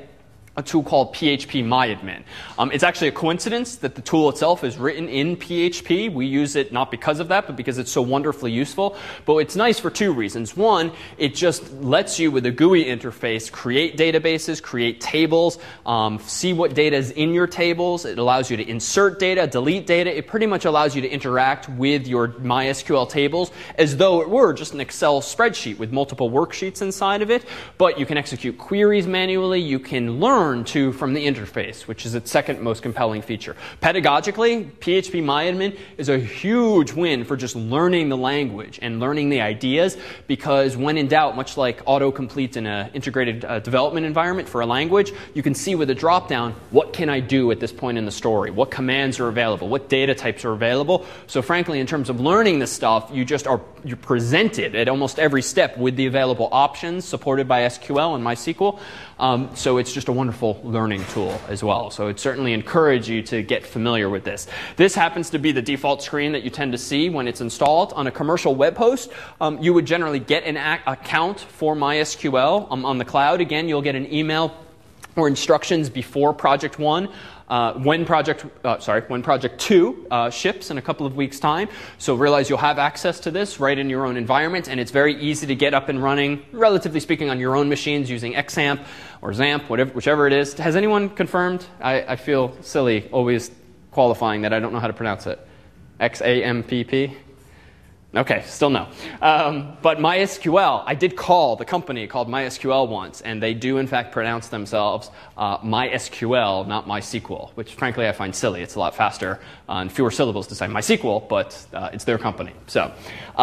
a tool called phpMyAdmin. It's actually a coincidence that the tool itself is written in PHP. We use it not because of that, but because it's so wonderfully useful. But it's nice for two reasons. One, it just lets you, with a GUI interface, create databases, create tables, see what data is in your tables. It allows you to insert data, delete data. It pretty much allows you to interact with your MySQL tables as though it were just an Excel spreadsheet with multiple worksheets inside of it. But you can execute queries manually. You can learn from the interface, which is its second most compelling feature. Pedagogically, phpMyAdmin is a huge win for just learning the language and learning the ideas, because when in doubt, much like autocomplete in an integrated development environment for a language, you can see with a drop-down, what can I do at this point in the story? What commands are available? What data types are available? So frankly, in terms of learning this stuff, you're presented at almost every step with the available options supported by SQL and MySQL. So it's just a wonderful learning tool as well. So I'd certainly encourage you to get familiar with this. This happens to be the default screen that you tend to see when it's installed. On a commercial web host, you would generally get an account for MySQL. On the cloud, again, you'll get an email or instructions before Project 1. When Project 2 ships in a couple of weeks' time. So realize you'll have access to this right in your own environment, and it's very easy to get up and running, relatively speaking, on your own machines using XAMPP or XAMPP, whichever it is. Has anyone confirmed? I feel silly always qualifying that I don't know how to pronounce it. XAMPP? Okay, still no. But MySQL, I did call the company called MySQL once, and they do in fact pronounce themselves MySQL, not MySQL, which frankly I find silly. It's a lot faster and fewer syllables to say MySQL, but it's their company. So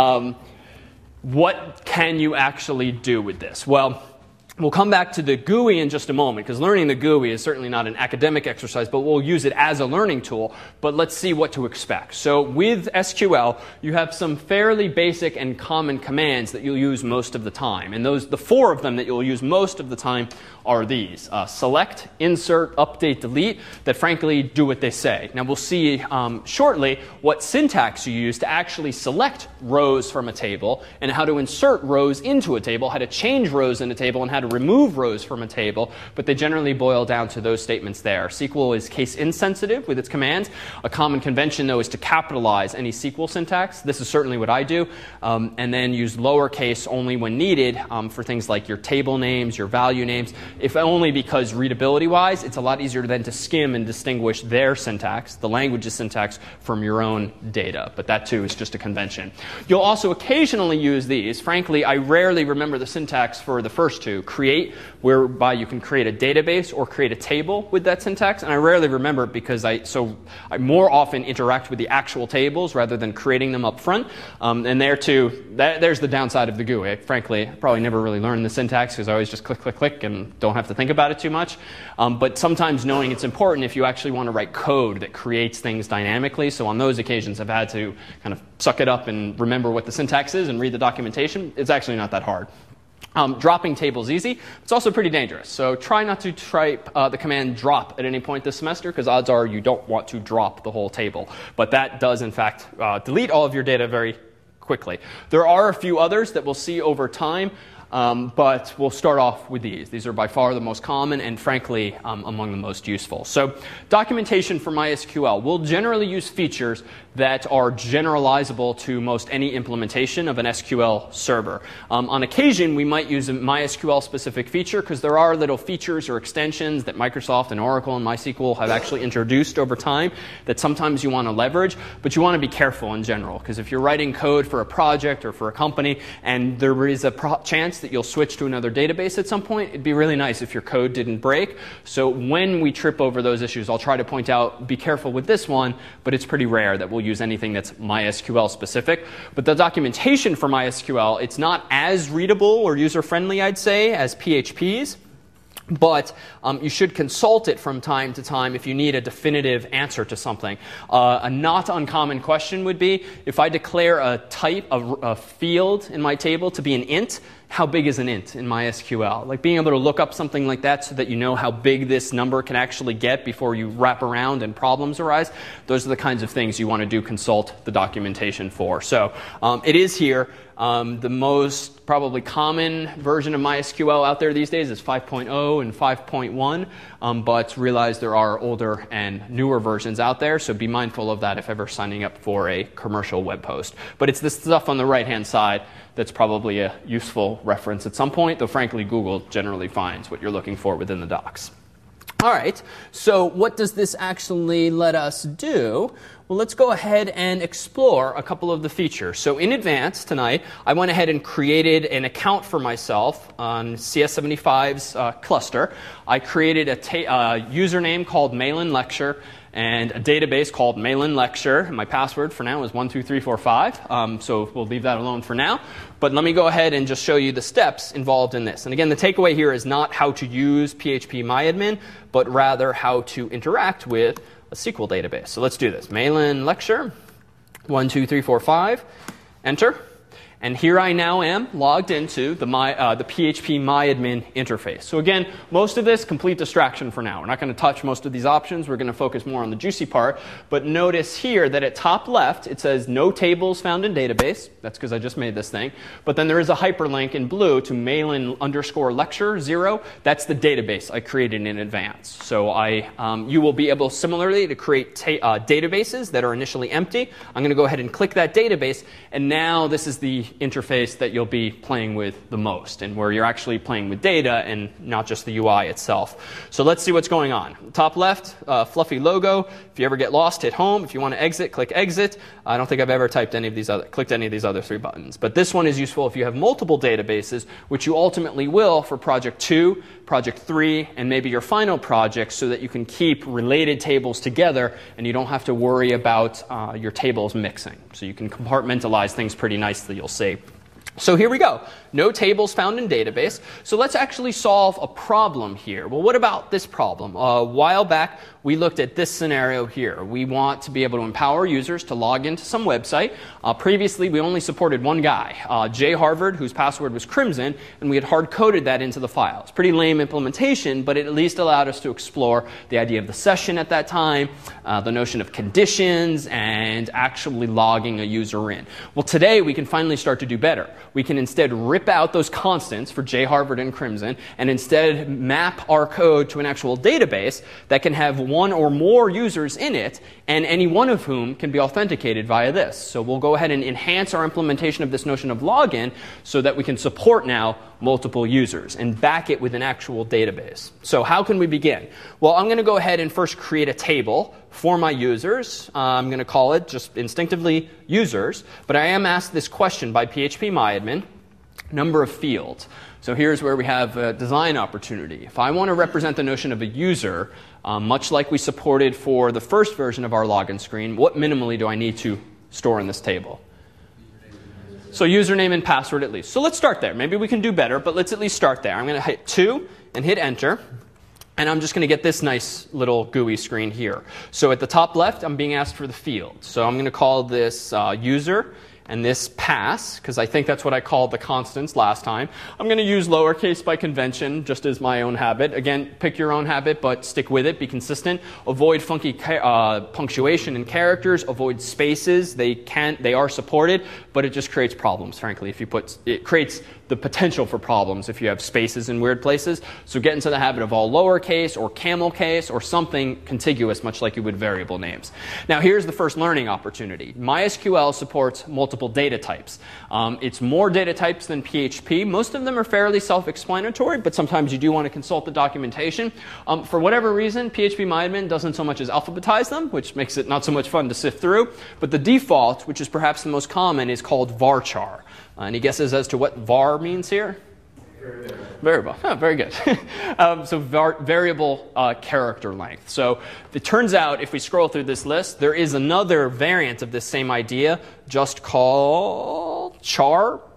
what can you actually do with this? Well, we'll come back to the GUI in just a moment, because learning the GUI is certainly not an academic exercise, but we'll use it as a learning tool. But let's see what to expect. So with SQL, you have some fairly basic and common commands that you'll use most of the time. And the four of them that you'll use most of the time are these. Select, insert, update, delete, that frankly do what they say. Now we'll see shortly what syntax you use to actually select rows from a table, and how to insert rows into a table, how to change rows in a table, and how to remove rows from a table, but they generally boil down to those statements there. SQL is case insensitive with its commands. A common convention, though, is to capitalize any SQL syntax. This is certainly what I do, and then use lowercase only when needed for things like your table names, your value names, if only because readability-wise, it's a lot easier then to skim and distinguish their syntax, the language's syntax, from your own data. But that, too, is just a convention. You'll also occasionally use these. Frankly, I rarely remember the syntax for the first two. Create, whereby you can create a database or create a table with that syntax, and I rarely remember it because I more often interact with the actual tables rather than creating them up front. And there too, there's the downside of the GUI. Frankly, I probably never really learned the syntax because I always just click, click, click, and don't have to think about it too much. But sometimes knowing it's important if you actually want to write code that creates things dynamically. So on those occasions, I've had to kind of suck it up and remember what the syntax is and read the documentation. It's actually not that hard. Dropping tables easy. It's also pretty dangerous. So try not to type the command drop at any point this semester, because odds are you don't want to drop the whole table. But that does, in fact, delete all of your data very quickly. There are a few others that we'll see over time. But we'll start off with these. These are by far the most common and, frankly, among the most useful. So documentation for MySQL. We'll generally use features that are generalizable to most any implementation of an SQL server. On occasion, we might use a MySQL-specific feature because there are little features or extensions that Microsoft and Oracle and MySQL have actually introduced over time that sometimes you want to leverage, but you want to be careful in general, because if you're writing code for a project or for a company and there is a chance that you'll switch to another database at some point, it'd be really nice if your code didn't break. So when we trip over those issues, I'll try to point out, be careful with this one, but it's pretty rare that we'll use anything that's MySQL specific. But the documentation for MySQL, it's not as readable or user-friendly, I'd say, as PHP's. But you should consult it from time to time if you need a definitive answer to something. A not uncommon question would be, if I declare a type, a field in my table to be an int, how big is an int in MySQL? Like being able to look up something like that so that you know how big this number can actually get before you wrap around and problems arise. Those are the kinds of things you want to do consult the documentation for. So it is here. The most probably common version of MySQL out there these days is 5.0 and 5.1, but realize there are older and newer versions out there, so be mindful of that if ever signing up for a commercial web host. But it's this stuff on the right-hand side that's probably a useful reference at some point, though frankly Google generally finds what you're looking for within the docs. All right, so what does this actually let us do? Well, let's go ahead and explore a couple of the features. So in advance tonight, I went ahead and created an account for myself on CS75's cluster. I created a username called Mailin Lecture and a database called Mailin Lecture. And my password for now is 12345, so we'll leave that alone for now. But let me go ahead and just show you the steps involved in this. And again, the takeaway here is not how to use PHPMyAdmin, but rather how to interact with a SQL database. So let's do this. Mailin Lecture, 12345, enter. And here I now am logged into the PHPMyAdmin interface. So again, most of this, complete distraction for now. We're not going to touch most of these options. We're going to focus more on the juicy part. But notice here that at top left, it says no tables found in database. That's because I just made this thing. But then there is a hyperlink in blue to Mailin_lecture 0. That's the database I created in advance. So you will be able similarly to create databases that are initially empty. I'm going to go ahead and click that database. And now this is the interface that you'll be playing with the most, and where you're actually playing with data and not just the UI itself. So let's see what's going on. Top left, fluffy logo. If you ever get lost, hit home. If you want to exit, click exit. I don't think I've ever clicked any of these other three buttons. But this one is useful if you have multiple databases, which you ultimately will for project 2, project 3, and maybe your final project, so that you can keep related tables together and you don't have to worry about your tables mixing. So you can compartmentalize things pretty nicely, you'll see. So here we go. No tables found in database. So let's actually solve a problem here. Well, what about this problem? A while back, we looked at this scenario here. We want to be able to empower users to log into some website. Previously, we only supported one guy, Jay Harvard, whose password was Crimson, and we had hard-coded that into the file. It's a pretty lame implementation, but it at least allowed us to explore the idea of the session at that time, the notion of conditions, and actually logging a user in. Well, today, we can finally start to do better. We can instead rip out those constants for Jay Harvard and Crimson and instead map our code to an actual database that can have one or more users in it, and any one of whom can be authenticated via this. So we'll go ahead and enhance our implementation of this notion of login so that we can support now multiple users and back it with an actual database. So how can we begin? Well, I'm going to go ahead and first create a table for my users. I'm going to call it just instinctively users, but I am asked this question by PHPMyAdmin, number of fields. So here's where we have a design opportunity. If I want to represent the notion of a user, much like we supported for the first version of our login screen, what minimally do I need to store in this table? So username and password at least. So let's start there. Maybe we can do better, but let's at least start there. I'm going to hit 2 and hit enter. And I'm just going to get this nice little GUI screen here. So at the top left, I'm being asked for the field. So I'm going to call this user and this pass, because I think that's what I called the constants last time. I'm going to use lowercase by convention, just as my own habit. Again, pick your own habit, but stick with it. Be consistent. Avoid funky punctuation in characters. Avoid spaces. They are supported, but it just creates problems, frankly. It creates the potential for problems if you have spaces in weird places. So get into the habit of all lowercase or camel case or something contiguous, much like you would variable names. Now here's the first learning opportunity. MySQL supports multiple data types. It's more data types than PHP. Most of them are fairly self-explanatory, but sometimes you do want to consult the documentation. For whatever reason, PHPMyAdmin doesn't so much as alphabetize them, which makes it not so much fun to sift through. But the default, which is perhaps the most common, is called varchar. Any guesses as to what var means here? Variable. Oh, very good. So variable character length. So it turns out, if we scroll through this list, there is another variant of this same idea, just called char.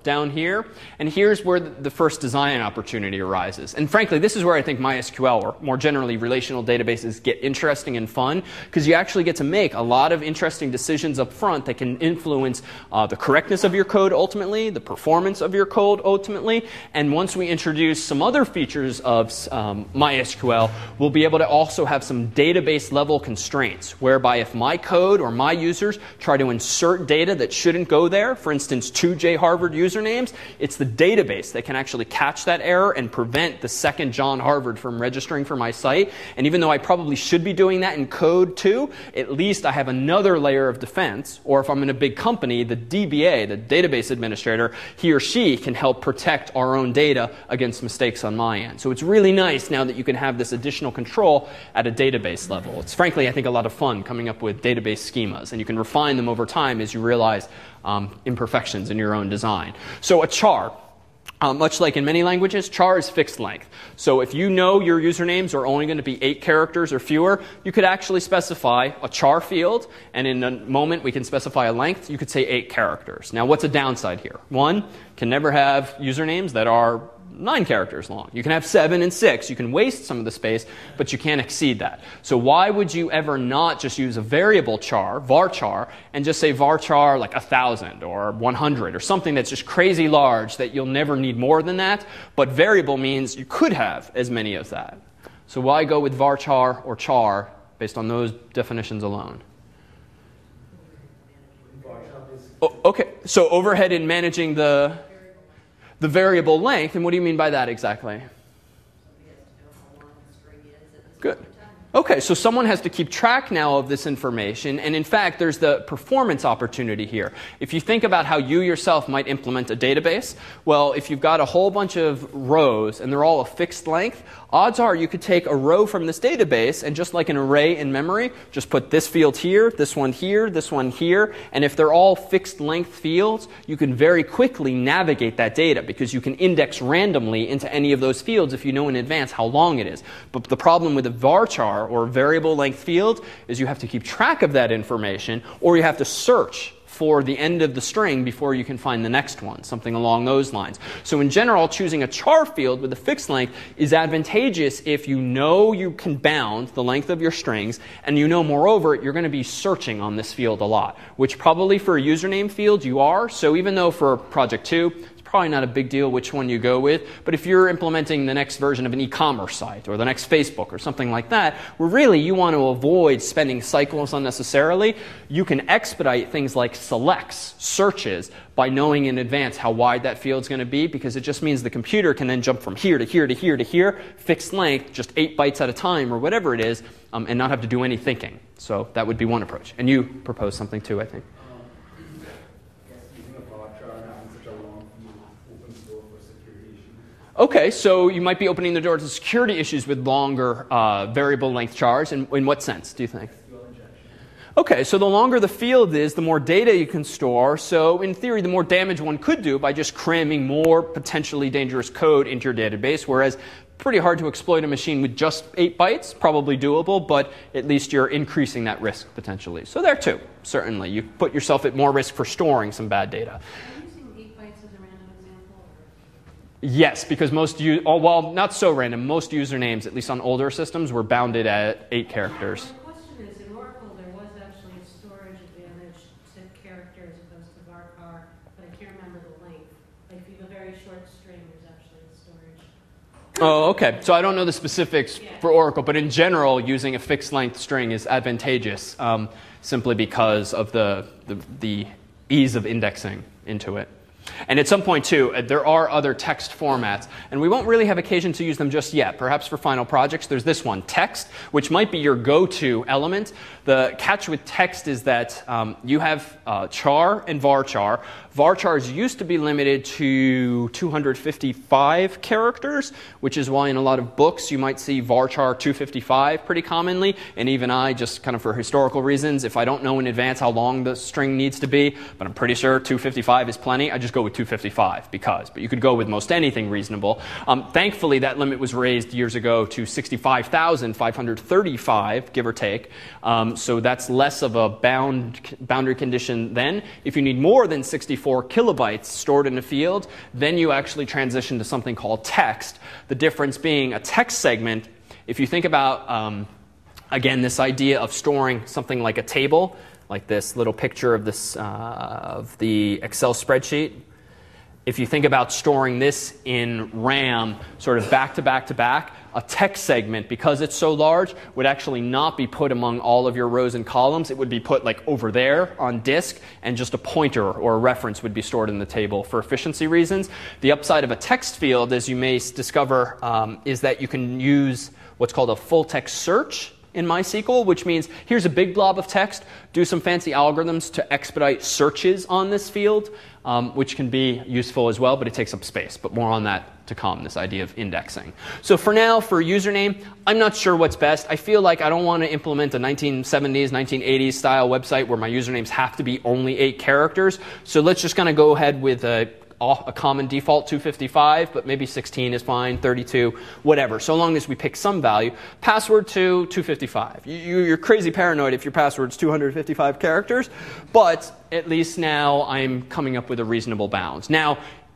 down here, and here's where the first design opportunity arises. And frankly, this is where I think MySQL, or more generally relational databases, get interesting and fun, because you actually get to make a lot of interesting decisions up front that can influence the correctness of your code ultimately, the performance of your code ultimately, and once we introduce some other features of MySQL, we'll be able to also have some database level constraints, whereby if my code or my users try to insert data that shouldn't go there, for instance, 2 J-Harvard usernames, it's the database that can actually catch that error and prevent the second John Harvard from registering for my site. And even though I probably should be doing that in code too, at least I have another layer of defense. Or if I'm in a big company, the DBA, the database administrator, he or she can help protect our own data against mistakes on my end. So it's really nice now that you can have this additional control at a database level. It's frankly, I think, a lot of fun coming up with database schemas, and you can refine them over time as you realize imperfections in your own design. So a char, much like in many languages, char is fixed length. So if you know your usernames are only going to be 8 characters or fewer, you could actually specify a char field, and in a moment we can specify a length. You could say 8 characters. Now what's a downside here? One, can never have usernames that are 9 characters long. You can have 7 and 6. You can waste some of the space, but you can't exceed that. So why would you ever not just use a variable char, varchar, and just say varchar like 1,000 or 100 or something that's just crazy large that you'll never need more than that? But variable means you could have as many as that. So why go with varchar or char based on those definitions alone? Oh, okay, so overhead in managing the variable length, and what do you mean by that exactly? Good. Okay, so someone has to keep track now of this information, and in fact, there's the performance opportunity here. If you think about how you yourself might implement a database, well, if you've got a whole bunch of rows and they're all a fixed length, odds are you could take a row from this database and just like an array in memory, just put this field here, this one here, this one here, and if they're all fixed length fields, you can very quickly navigate that data because you can index randomly into any of those fields if you know in advance how long it is. But the problem with a varchar or variable length field is you have to keep track of that information, or you have to search for the end of the string before you can find the next one, something along those lines. So in general, choosing a char field with a fixed length is advantageous if you know you can bound the length of your strings, and you know, moreover, you're going to be searching on this field a lot, which probably for a username field you are. So even though for project 2, probably not a big deal which one you go with, but if you're implementing the next version of an e-commerce site or the next Facebook or something like that, where really you want to avoid spending cycles unnecessarily, you can expedite things like selects, searches, by knowing in advance how wide that field's going to be, because it just means the computer can then jump from here to here to here to here, fixed length, just 8 bytes at a time or whatever it is, and not have to do any thinking. So that would be one approach. And you propose something too, I think. Okay, so you might be opening the door to security issues with longer variable length chars. In what sense, do you think? Okay, so the longer the field is, the more data you can store. So in theory, the more damage one could do by just cramming more potentially dangerous code into your database, whereas pretty hard to exploit a machine with just 8 bytes, probably doable, but at least you're increasing that risk potentially. So there too, certainly. You put yourself at more risk for storing some bad data. Yes, because well, not so random. Most usernames, at least on older systems, were bounded at 8 characters. My question is, in Oracle, there was actually a storage advantage to characters opposed to varchar, but I can't remember the length. Like if you have a very short string, there's actually a storage. Oh, okay. So I don't know the specifics for Oracle, but in general, using a fixed length string is advantageous simply because of the ease of indexing into it. And at some point, too, there are other text formats, and we won't really have occasion to use them just yet. Perhaps for final projects, there's this one, text, which might be your go-to element. The catch with text is that you have char and varchar. Varchars used to be limited to 255 characters, which is why in a lot of books you might see varchar 255 pretty commonly. And even I, just kind of for historical reasons, if I don't know in advance how long the string needs to be, but I'm pretty sure 255 is plenty, I just just go with 255 but you could go with most anything reasonable. Thankfully, that limit was raised years ago to 65,535, give or take. So that's less of a boundary condition then. If you need more than 64 kilobytes stored in a field, then you actually transition to something called text. The difference being a text segment, if you think about, again, this idea of storing something like a table, like this little picture of this of the Excel spreadsheet. If you think about storing this in RAM, sort of back to back to back, a text segment, because it's so large, would actually not be put among all of your rows and columns. It would be put like over there on disk, and just a pointer or a reference would be stored in the table for efficiency reasons. The upside of a text field, as you may discover, is that you can use what's called a full text search in MySQL, which means here's a big blob of text, do some fancy algorithms to expedite searches on this field, which can be useful as well, but it takes up space. But more on that to come, this idea of indexing. So for now, for username, I'm not sure what's best. I feel like I don't want to implement a 1970s, 1980s style website where my usernames have to be only 8 characters. So let's just kind of go ahead with a common default 255, but maybe 16 is fine, 32, whatever, so long as we pick some value. Password to 255. You're crazy paranoid if your password's 255 characters, but at least now I'm coming up with a reasonable bounds. Now,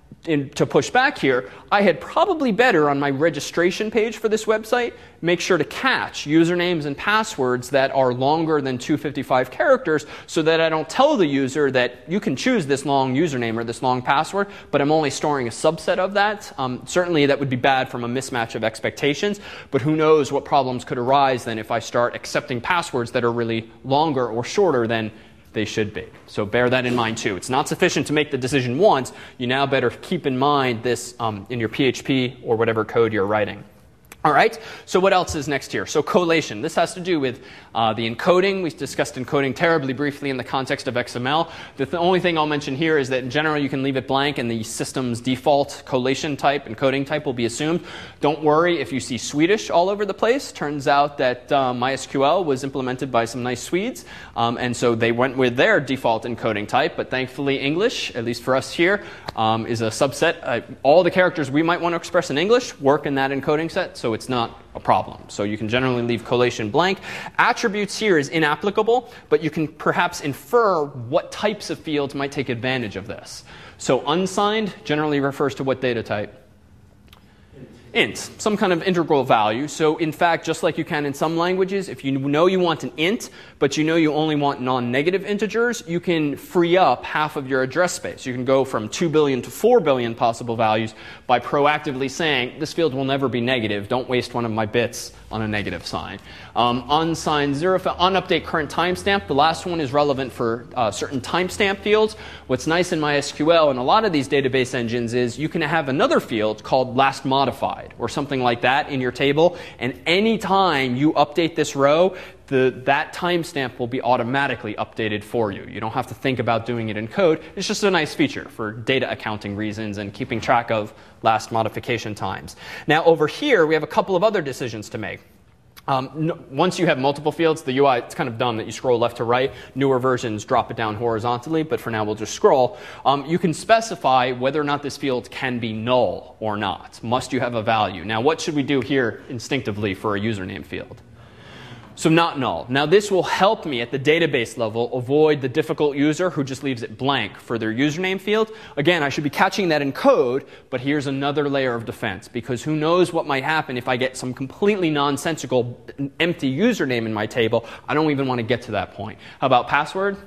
to push back here, I had probably better on my registration page for this website make sure to catch usernames and passwords that are longer than 255 characters so that I don't tell the user that you can choose this long username or this long password, but I'm only storing a subset of that. Certainly that would be bad from a mismatch of expectations, but who knows what problems could arise then if I start accepting passwords that are really longer or shorter than they should be. So bear that in mind too. It's not sufficient to make the decision once. You now better keep in mind this in your PHP or whatever code you're writing. All right, so what else is next here? So collation. This has to do with the encoding. We discussed encoding terribly briefly in the context of XML. The only thing I'll mention here is that in general you can leave it blank and the system's default collation type, encoding type will be assumed. Don't worry if you see Swedish all over the place. Turns out that MySQL was implemented by some nice Swedes, and so they went with their default encoding type, but thankfully English, at least for us here, is a subset. All the characters we might want to express in English work in that encoding set, so it's not a problem. So you can generally leave collation blank. Attributes here is inapplicable, but you can perhaps infer what types of fields might take advantage of this. So unsigned generally refers to what data type? Int, some kind of integral value. So in fact, just like you can in some languages, if you know you want an int, but you know you only want non-negative integers, you can free up half of your address space. You can go from 2 billion to 4 billion possible values by proactively saying, this field will never be negative. Don't waste one of my bits on a negative sign. Unsigned zero, unupdate current timestamp. The last one is relevant for certain timestamp fields. What's nice in MySQL and a lot of these database engines is you can have another field called last modified or something like that in your table, and anytime you update this row, that timestamp will be automatically updated for you. You don't have to think about doing it in code. It's just a nice feature for data accounting reasons and keeping track of last modification times. Now over here, we have a couple of other decisions to make. Once you have multiple fields, the UI, it's kind of dumb that you scroll left to right. Newer versions drop it down horizontally, but for now we'll just scroll. You can specify whether or not this field can be null or not. Must you have a value? Now what should we do here instinctively for a username field? So not null. Now this will help me at the database level avoid the difficult user who just leaves it blank for their username field. Again, I should be catching that in code, but here's another layer of defense, because who knows what might happen if I get some completely nonsensical empty username in my table. I don't even want to get to that point. How about password?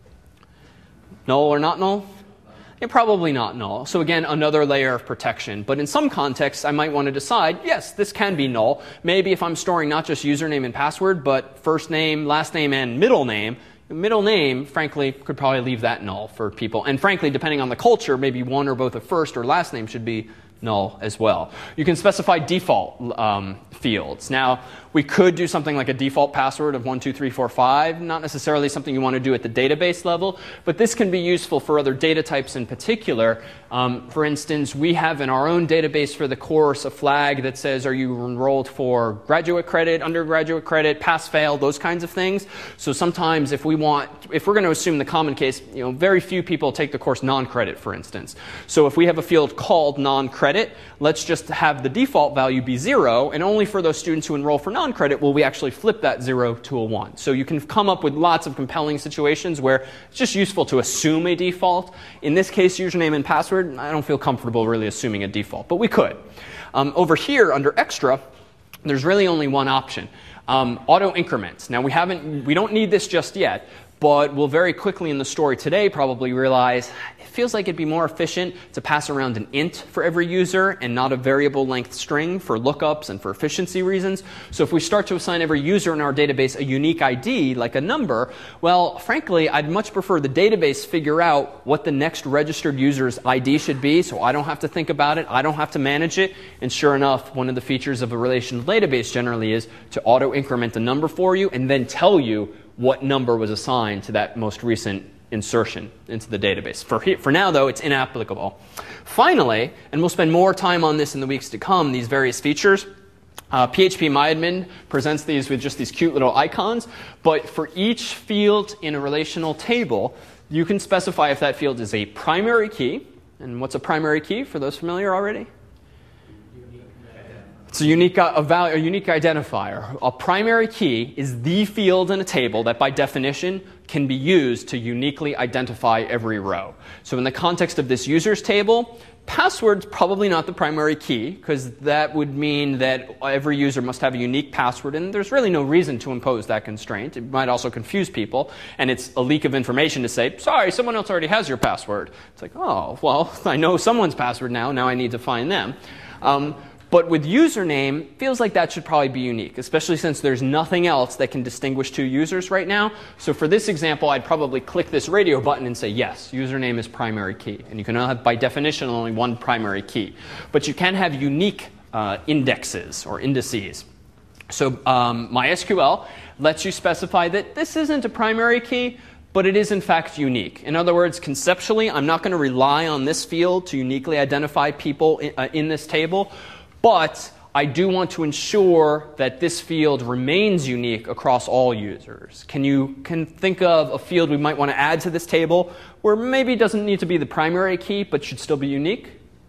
Null or not null? Probably not null. So again, another layer of protection. But in some contexts, I might want to decide, yes, this can be null. Maybe if I'm storing not just username and password, but first name, last name, and middle name. Middle name, frankly, could probably leave that null for people. And frankly, depending on the culture, maybe one or both a first or last name should be null as well. You can specify default fields. Now, We could do something like a default password of 12345, not necessarily something you want to do at the database level, but this can be useful for other data types in particular. For instance, we have in our own database for the course a flag that says, are you enrolled for graduate credit, undergraduate credit, pass, fail, those kinds of things. So sometimes if we're going to assume the common case, very few people take the course non-credit, for instance. So if we have a field called non-credit, let's just have the default value be 0, and only for those students who enroll for non-credit will we actually flip that 0 to a 1. So you can come up with lots of compelling situations where it's just useful to assume a default. In this case, username and password, I don't feel comfortable really assuming a default, but we could. Over here, under extra, there's really only one option. Auto increments. Now we don't need this just yet, but we'll very quickly in the story today probably realize it feels like it'd be more efficient to pass around an int for every user and not a variable length string for lookups and for efficiency reasons. So if we start to assign every user in our database a unique ID, like a number, well, frankly, I'd much prefer the database figure out what the next registered user's ID should be, so I don't have to think about it, I don't have to manage it. And sure enough, one of the features of a relational database generally is to auto increment a number for you and then tell you what number was assigned to that most recent insertion into the database. For now, though, it's inapplicable. Finally, and we'll spend more time on this in the weeks to come, these various features, PHP-MyAdmin presents these with just these cute little icons, but for each field in a relational table, you can specify if that field is a primary key. And what's a primary key, for those familiar already? It's a unique identifier. A primary key is the field in a table that by definition can be used to uniquely identify every row. So in the context of this users table, password's probably not the primary key, because that would mean that every user must have a unique password, and there's really no reason to impose that constraint. It might also confuse people, and it's a leak of information to say, sorry, someone else already has your password. It's like, oh, well, I know someone's password now I need to find them. But with username, feels like that should probably be unique, especially since there's nothing else that can distinguish two users right now. So for this example, I'd probably click this radio button and say, yes, username is primary key. And you can have, by definition, only one primary key. But you can have unique indexes or indices. So MySQL lets you specify that this isn't a primary key, but it is in fact unique. In other words, conceptually, I'm not going to rely on this field to uniquely identify people in this table. But I do want to ensure that this field remains unique across all users. Can think of a field we might want to add to this table where maybe it doesn't need to be the primary key, but should still be unique?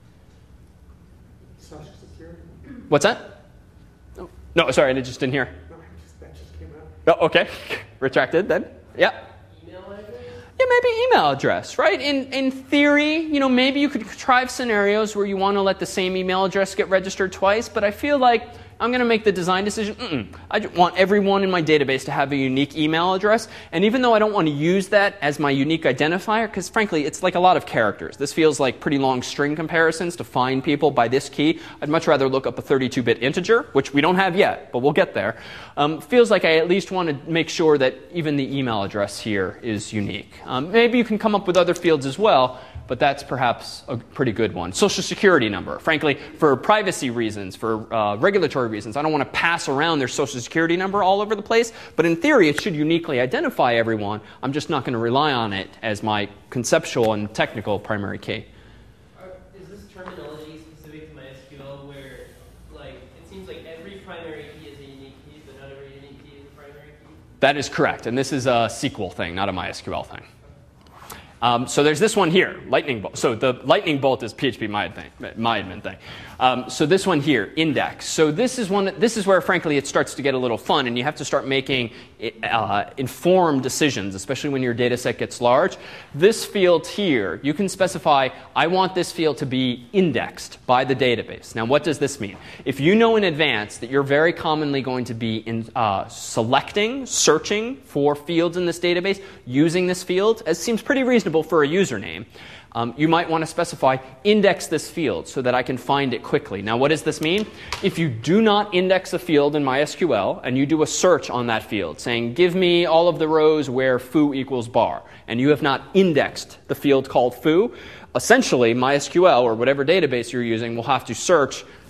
Social security. What's that? No, sorry, I just didn't hear. No, that just came out. Oh, okay. Retracted then. Yeah. Yeah, maybe email address, right? In theory, maybe you could contrive scenarios where you want to let the same email address get registered twice, but I feel like I'm going to make the design decision. I want everyone in my database to have a unique email address. And even though I don't want to use that as my unique identifier, because frankly, it's like a lot of characters. This feels like pretty long string comparisons to find people by this key. I'd much rather look up a 32-bit integer, which we don't have yet, but we'll get there. Feels like I at least want to make sure that even the email address here is unique. Maybe you can come up with other fields as well, but that's perhaps a pretty good one. Social security number. Frankly, for privacy reasons, for regulatory reasons, I don't want to pass around their social security number all over the place, but in theory it should uniquely identify everyone. I'm just not going to rely on it as my conceptual and technical primary key. Is this terminology specific to MySQL where, it seems like every primary key is a unique key, but not every unique key is a primary key? That is correct, and this is a SQL thing, not a MySQL thing. So there's this one here, lightning bolt. So the lightning bolt is PHP-MyAdmin thing. So this one here, index. So this is where, frankly, it starts to get a little fun, and you have to start making informed decisions, especially when your data set gets large. This field here, you can specify, I want this field to be indexed by the database. Now, what does this mean? If you know in advance that you're very commonly going to be searching for fields in this database using this field, as seems pretty reasonable for a username, you might want to specify index this field so that I can find it quickly. Now, what does this mean? If you do not index a field in MySQL and you do a search on that field saying, give me all of the rows where foo equals bar, and you have not indexed the field called foo, essentially MySQL or whatever database you're using will have to search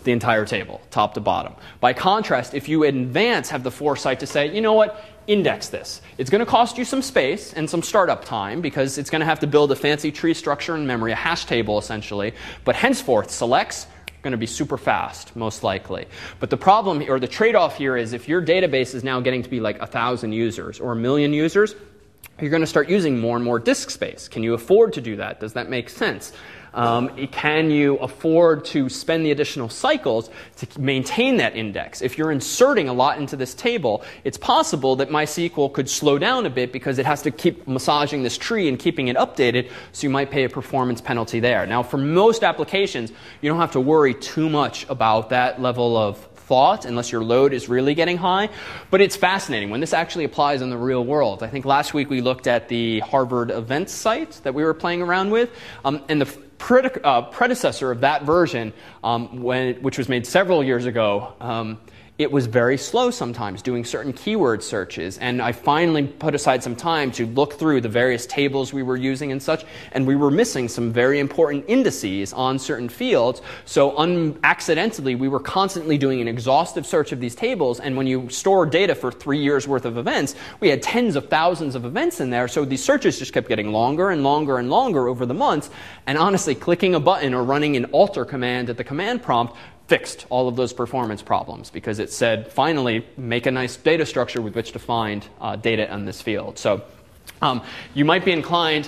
the entire table, top to bottom. By contrast, if you in advance have the foresight to say, you know what, index this. It's going to cost you some space and some startup time because it's going to have to build a fancy tree structure in memory, a hash table essentially, but henceforth selects going to be super fast, most likely. But the problem, or the trade-off here is if your database is now getting to be like 1,000 users or 1,000,000 users, you're going to start using more and more disk space. Can you afford to do that? Does that make sense? Can you afford to spend the additional cycles to maintain that index? If you're inserting a lot into this table, it's possible that MySQL could slow down a bit because it has to keep massaging this tree and keeping it updated, so you might pay a performance penalty there. Now, for most applications, you don't have to worry too much about that level of thought unless your load is really getting high. But it's fascinating when this actually applies in the real world. I think last week we looked at the Harvard events site that we were playing around with, and the predecessor of that version, which was made several years ago, it was very slow sometimes doing certain keyword searches. And I finally put aside some time to look through the various tables we were using and such, and we were missing some very important indices on certain fields. So accidentally, we were constantly doing an exhaustive search of these tables. And when you store data for 3 years worth of events, we had tens of thousands of events in there. So these searches just kept getting longer and longer and longer over the months. And honestly, clicking a button or running an alter command at the command prompt fixed all of those performance problems because it said, finally, make a nice data structure with which to find data in this field. So you might be inclined,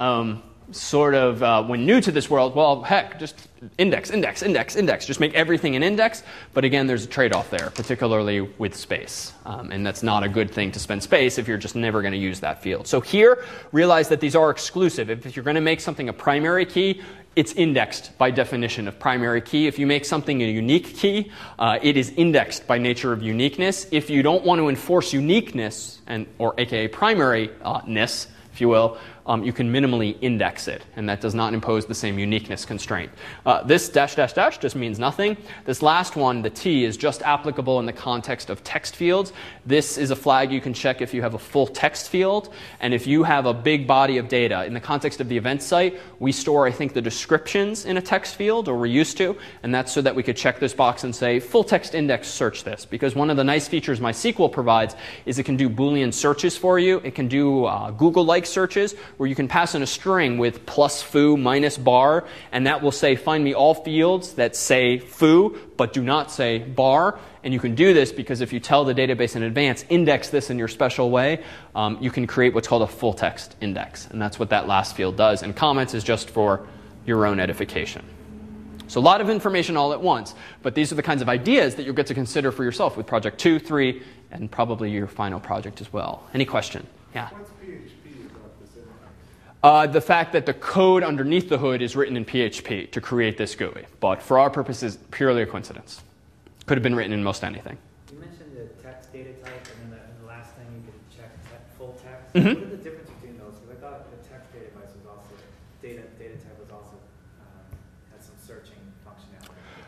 when new to this world, well, heck, just index, index, index, index. Just make everything an index. But again, there's a trade-off there, particularly with space. And that's not a good thing to spend space if you're just never going to use that field. So here, realize that these are exclusive. If you're going to make something a primary key, it's indexed by definition of primary key. If you make something a unique key, it is indexed by nature of uniqueness. If you don't want to enforce uniqueness, or aka primaryness, if you will, you can minimally index it, and that does not impose the same uniqueness constraint. This dash dash dash just means nothing. This last one, the T, is just applicable in the context of text fields. This is a flag you can check if you have a full text field, and if you have a big body of data. In the context of the event site, we store, I think, the descriptions in a text field, or we used to, and that's so that we could check this box and say, full text index search this, because one of the nice features MySQL provides is it can do Boolean searches for you. It can do Google-like searches, where you can pass in a string with plus foo minus bar, and that will say, find me all fields that say foo, but do not say bar. And you can do this because if you tell the database in advance, index this in your special way, you can create what's called a full text index. And that's what that last field does. And comments is just for your own edification. So a lot of information all at once, but these are the kinds of ideas that you'll get to consider for yourself with project 2, 3, and probably your final project as well. Any question? Yeah? What's PHP about this impact? The fact that the code underneath the hood is written in PHP to create this GUI. But for our purposes, purely a coincidence. Could have been written in most anything. You mentioned the text data type, and then the last thing you could check full text. Mm-hmm. What are the difference between those? Because I thought the text database was also, data type was also, had some searching functionality.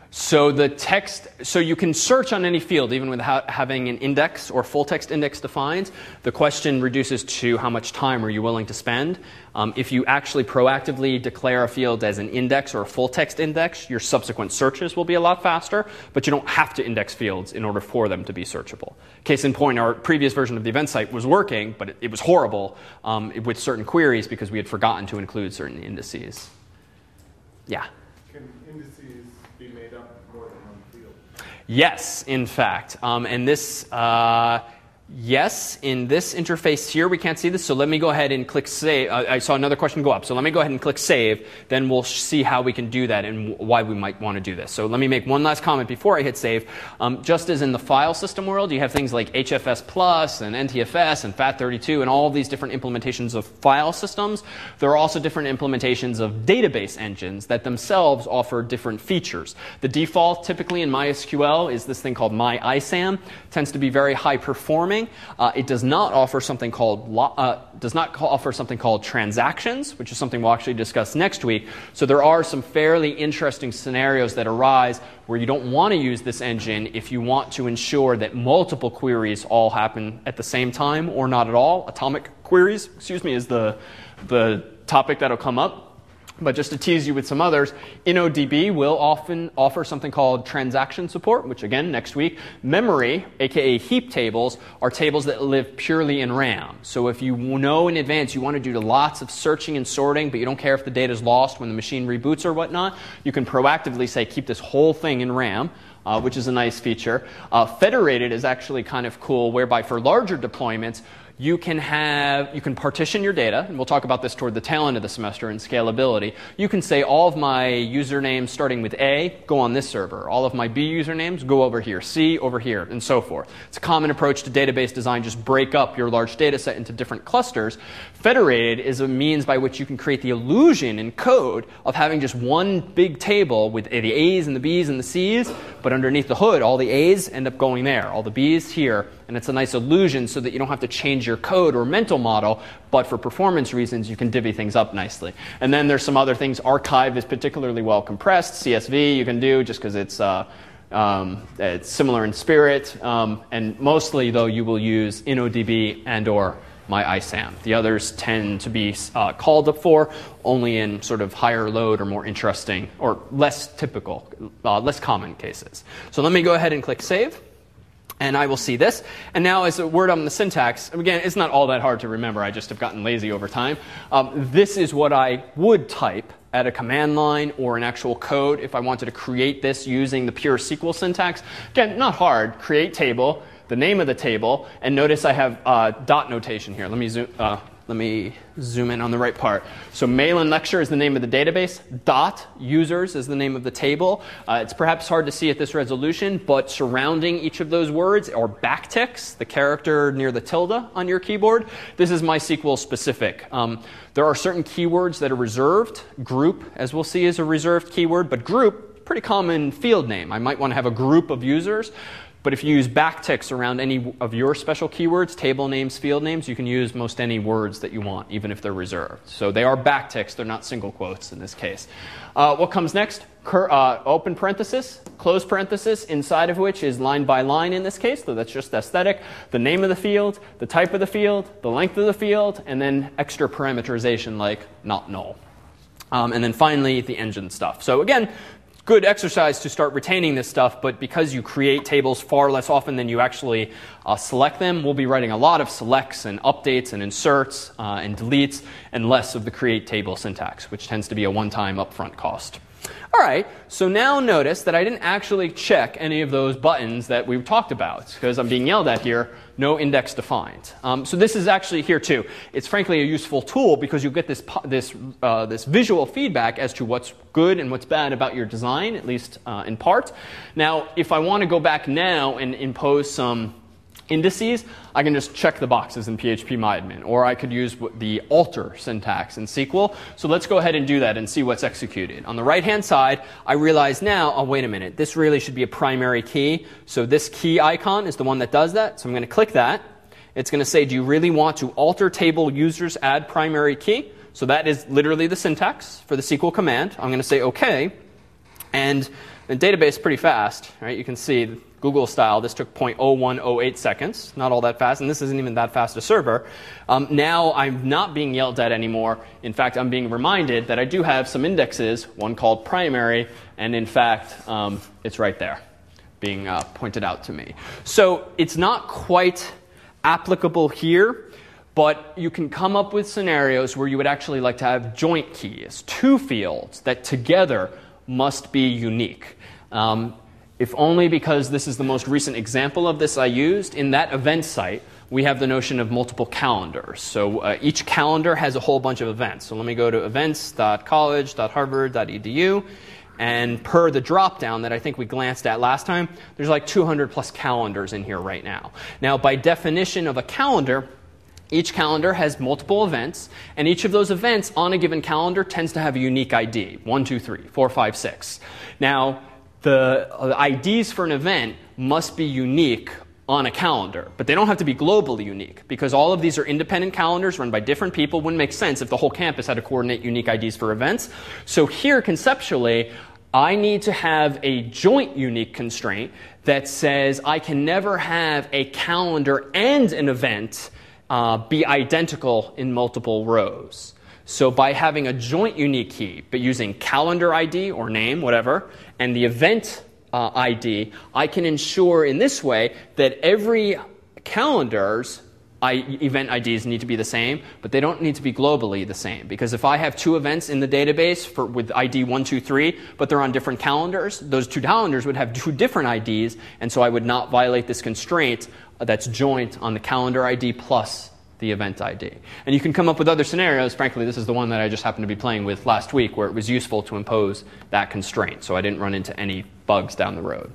So you can search on any field even without having an index or full text index defined. The question reduces to how much time are you willing to spend. If you actually proactively declare a field as an index or a full text index, your subsequent searches will be a lot faster, but you don't have to index fields in order for them to be searchable. Case in point, our previous version of the event site was working, but it was horrible with certain queries because we had forgotten to include certain indices. Yeah? Can indices be made up more than one field? Yes, in fact. And this, yes, in this interface here, we can't see this, so let me go ahead and click Save. I saw another question go up, so let me go ahead and click Save. Then we'll see how we can do that and why we might want to do this. So let me make one last comment before I hit Save. Just as in the file system world, you have things like HFS Plus and NTFS and FAT32 and all of these different implementations of file systems. There are also different implementations of database engines that themselves offer different features. The default typically in MySQL is this thing called MyISAM. It tends to be very high performing. It does not offer something called transactions, which is something we'll actually discuss next week. So there are some fairly interesting scenarios that arise where you don't want to use this engine if you want to ensure that multiple queries all happen at the same time or not at all. Atomic queries, is the topic that'll come up. But just to tease you with some others, InnoDB will often offer something called transaction support, which again, next week. Memory, aka heap tables, are tables that live purely in RAM. So if you know in advance you want to do lots of searching and sorting, but you don't care if the data is lost when the machine reboots or whatnot, you can proactively say, keep this whole thing in RAM. Which is a nice feature. Federated is actually kind of cool, whereby for larger deployments, you can partition your data, and we'll talk about this toward the tail end of the semester in scalability. You can say all of my usernames starting with A go on this server. All of my B usernames go over here, C over here, and so forth. It's a common approach to database design, just break up your large data set into different clusters. Federated is a means by which you can create the illusion in code of having just one big table with the A's and the B's and the C's, but underneath the hood, all the A's end up going there, all the B's here, and it's a nice illusion so that you don't have to change your code or mental model, but for performance reasons, you can divvy things up nicely. And then there's some other things. Archive is particularly well compressed. CSV you can do just because it's similar in spirit. And mostly, though, you will use InnoDB and or MyISAM. The others tend to be called up for only in sort of higher load or more interesting or less typical, less common cases. So let me go ahead and click Save. And I will see this. And now as a word on the syntax, again, it's not all that hard to remember. I just have gotten lazy over time. This is what I would type at a command line or an actual code if I wanted to create this using the pure SQL syntax. Again, not hard. Create table, the name of the table, and notice I have dot notation here. Let me zoom in on the right part. So Malin lecture is the name of the database. Dot users is the name of the table. It's perhaps hard to see at this resolution, but surrounding each of those words are backticks, the character near the tilde on your keyboard. This is MySQL specific. There are certain keywords that are reserved. Group, as we'll see, is a reserved keyword, but group, pretty common field name. I might want to have a group of users. But if you use backticks around any of your special keywords, table names, field names, you can use most any words that you want, even if they're reserved. So they are backticks. They're not single quotes in this case. What comes next? Open parenthesis, close parenthesis, inside of which is line by line in this case, so that's just aesthetic. The name of the field, the type of the field, the length of the field, and then extra parameterization like not null. And then finally, the engine stuff. So again, good exercise to start retaining this stuff, but because you create tables far less often than you actually select them, we'll be writing a lot of selects and updates and inserts and deletes and less of the create table syntax, which tends to be a one-time upfront cost. All right, so now notice that I didn't actually check any of those buttons that we talked about because I'm being yelled at here, no index defined. So this is actually here too. It's frankly a useful tool because you get this visual feedback as to what's good and what's bad about your design, at least in part. Now, if I want to go back now and impose some indices, I can just check the boxes in phpMyAdmin, or I could use the alter syntax in SQL. So let's go ahead and do that and see what's executed. On the right-hand side, I realize now, oh, wait a minute, this really should be a primary key. So this key icon is the one that does that. So I'm going to click that. It's going to say, do you really want to alter table users add primary key? So that is literally the syntax for the SQL command. I'm going to say OK. And the database is pretty fast, right? You can see Google style, this took 0.0108 seconds, not all that fast, and this isn't even that fast a server. Now I'm not being yelled at anymore. In fact, I'm being reminded that I do have some indexes, one called primary, and in fact, it's right there being pointed out to me. So it's not quite applicable here, but you can come up with scenarios where you would actually like to have joint keys, two fields that together must be unique. If only because this is the most recent example of this I used. In that event site, we have the notion of multiple calendars. So each calendar has a whole bunch of events. So let me go to events.college.harvard.edu. And per the drop-down that I think we glanced at last time, there's like 200 plus calendars in here right now. Now, by definition of a calendar, each calendar has multiple events, and each of those events on a given calendar tends to have a unique ID, 1, 2, 3, 4, 5, 6. Now, the IDs for an event must be unique on a calendar, but they don't have to be globally unique because all of these are independent calendars run by different people. Wouldn't make sense if the whole campus had to coordinate unique IDs for events. So here, conceptually, I need to have a joint unique constraint that says I can never have a calendar and an event be identical in multiple rows. So by having a joint unique key, but using calendar ID or name, whatever, and the event ID, I can ensure in this way that every calendar's event IDs need to be the same, but they don't need to be globally the same. Because if I have two events in the database with ID 1, 2, 3, but they're on different calendars, those two calendars would have two different IDs, and so I would not violate this constraint that's joint on the calendar ID plus the event ID. And you can come up with other scenarios. Frankly, this is the one that I just happened to be playing with last week, where it was useful to impose that constraint, so I didn't run into any bugs down the road.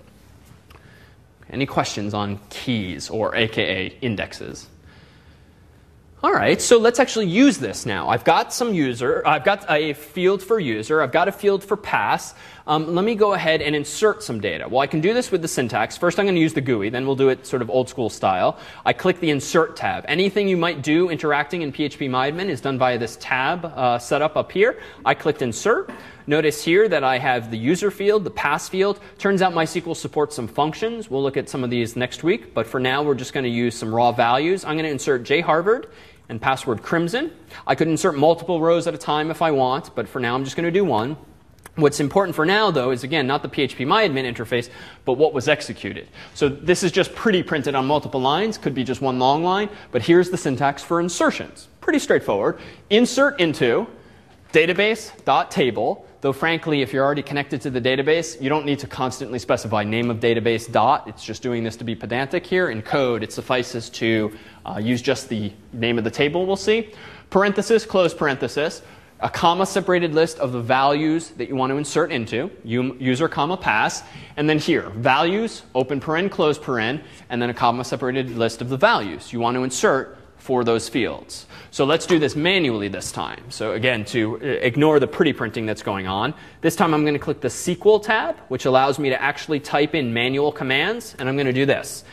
Any questions on keys, or AKA indexes? All right, so let's actually use this now. I've got a field for user. I've got a field for pass. Let me go ahead and insert some data. Well, I can do this with the syntax. First, I'm going to use the GUI. Then we'll do it sort of old school style. I click the Insert tab. Anything you might do interacting in PHP-MyAdmin is done via this tab setup up here. I clicked Insert. Notice here that I have the user field, the pass field. Turns out MySQL supports some functions. We'll look at some of these next week. But for now, we're just going to use some raw values. I'm going to insert jharvard and password Crimson. I could insert multiple rows at a time if I want, but for now I'm just going to do one. What's important for now, though, is again not the PHP-MyAdmin interface, but what was executed. So this is just pretty printed on multiple lines, could be just one long line, but here's the syntax for insertions. Pretty straightforward. Insert into database.table, though frankly, if you're already connected to the database, you don't need to constantly specify name of database dot. It's just doing this to be pedantic here. In code, it suffices to use just the name of the table, we'll see. Parenthesis, close parenthesis, a comma-separated list of the values that you want to insert into, user, comma, pass, and then here, values, open paren, close paren, and then a comma-separated list of the values you want to insert for those fields. So let's do this manually this time. So again, to ignore the pretty printing that's going on, this time I'm going to click the SQL tab, which allows me to actually type in manual commands, and I'm going to do this.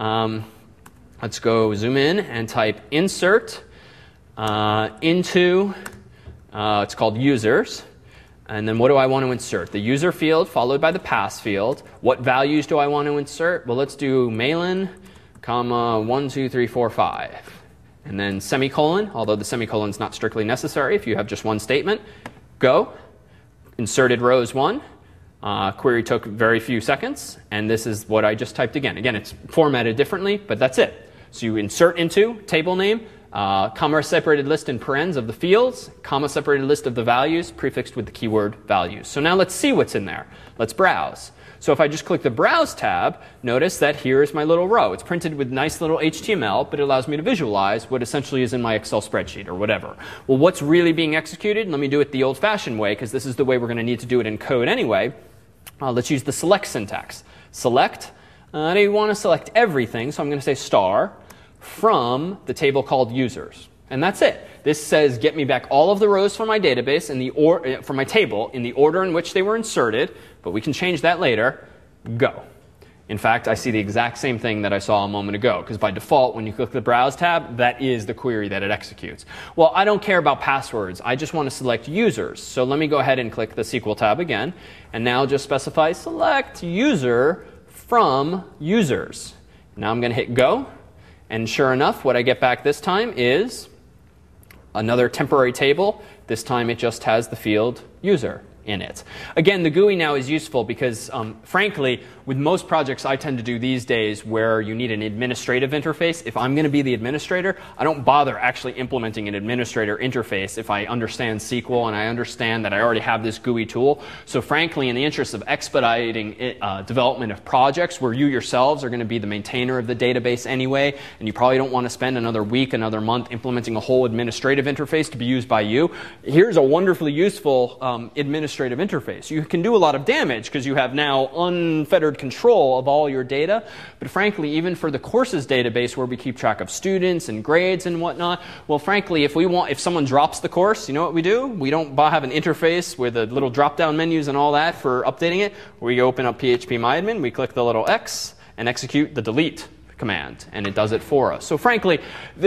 Let's go zoom in and type insert into, it's called users, and then what do I want to insert? The user field followed by the pass field. What values do I want to insert? Well, let's do Malin, comma, 1, 2, 3, 4, 5. And then semicolon, although the semicolon is not strictly necessary if you have just one statement. Go. Inserted rows 1. Query took very few seconds, and this is what I just typed again. Again, it's formatted differently, but that's it. So you insert into table name, comma-separated list in parens of the fields, comma-separated list of the values prefixed with the keyword values. So now let's see what's in there. Let's browse. So if I just click the Browse tab, notice that here is my little row. It's printed with nice little HTML, but it allows me to visualize what essentially is in my Excel spreadsheet or whatever. Well, what's really being executed? Let me do it the old-fashioned way, because this is the way we're going to need to do it in code anyway. Let's use the select syntax. Select. I want to select everything, so I'm going to say star from the table called users. And that's it. This says get me back all of the rows from my database from my table in the order in which they were inserted, but we can change that later. Go. In fact, I see the exact same thing that I saw a moment ago, because by default, when you click the Browse tab, that is the query that it executes. Well, I don't care about passwords. I just want to select users. So let me go ahead and click the SQL tab again, and now just specify select user from users. Now I'm going to hit go, and sure enough, what I get back this time is another temporary table. This time it just has the field user in it. Again, the GUI now is useful because, frankly, with most projects I tend to do these days where you need an administrative interface, if I'm going to be the administrator, I don't bother actually implementing an administrator interface if I understand SQL and I understand that I already have this GUI tool. So frankly, in the interest of expediting development of projects where you yourselves are going to be the maintainer of the database anyway, and you probably don't want to spend another week, another month implementing a whole administrative interface to be used by you, here's a wonderfully useful administrative interface. You can do a lot of damage because you have now unfettered control of all your data. But frankly, even for the courses database where we keep track of students and grades and whatnot, well, frankly, if someone drops the course, you know what we do? We don't have an interface with the little drop-down menus and all that for updating it. We open up PHP-MyAdmin, we click the little X, and execute the delete command, and it does it for us. So frankly,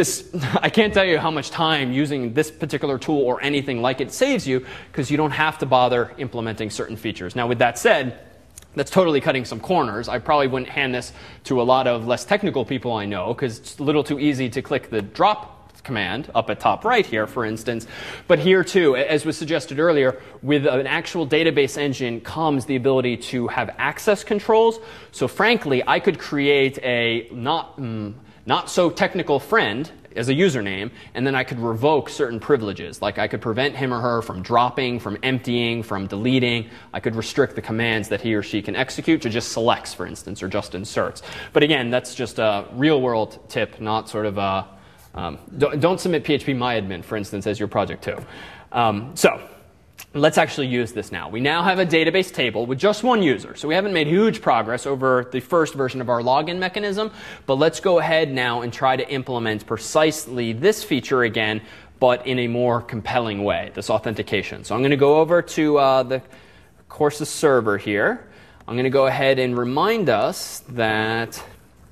I can't tell you how much time using this particular tool or anything like it saves you, because you don't have to bother implementing certain features. Now, with that said, that's totally cutting some corners. I probably wouldn't hand this to a lot of less technical people I know, because it's a little too easy to click the drop command up at top right here, for instance. But here too, as was suggested earlier, with an actual database engine comes the ability to have access controls. So frankly, I could create a not so technical friend as a username, and then I could revoke certain privileges. Like I could prevent him or her from dropping, from emptying, from deleting. I could restrict the commands that he or she can execute to just selects, for instance, or just inserts. But again, that's just a real-world tip, not sort of a don't submit PHP MyAdmin, for instance, as your project too. So let's actually use this now. We now have a database table with just one user. So we haven't made huge progress over the first version of our login mechanism, but let's go ahead now and try to implement precisely this feature again, but in a more compelling way, this authentication. So I'm going to go over to the courses server here. I'm going to go ahead and remind us that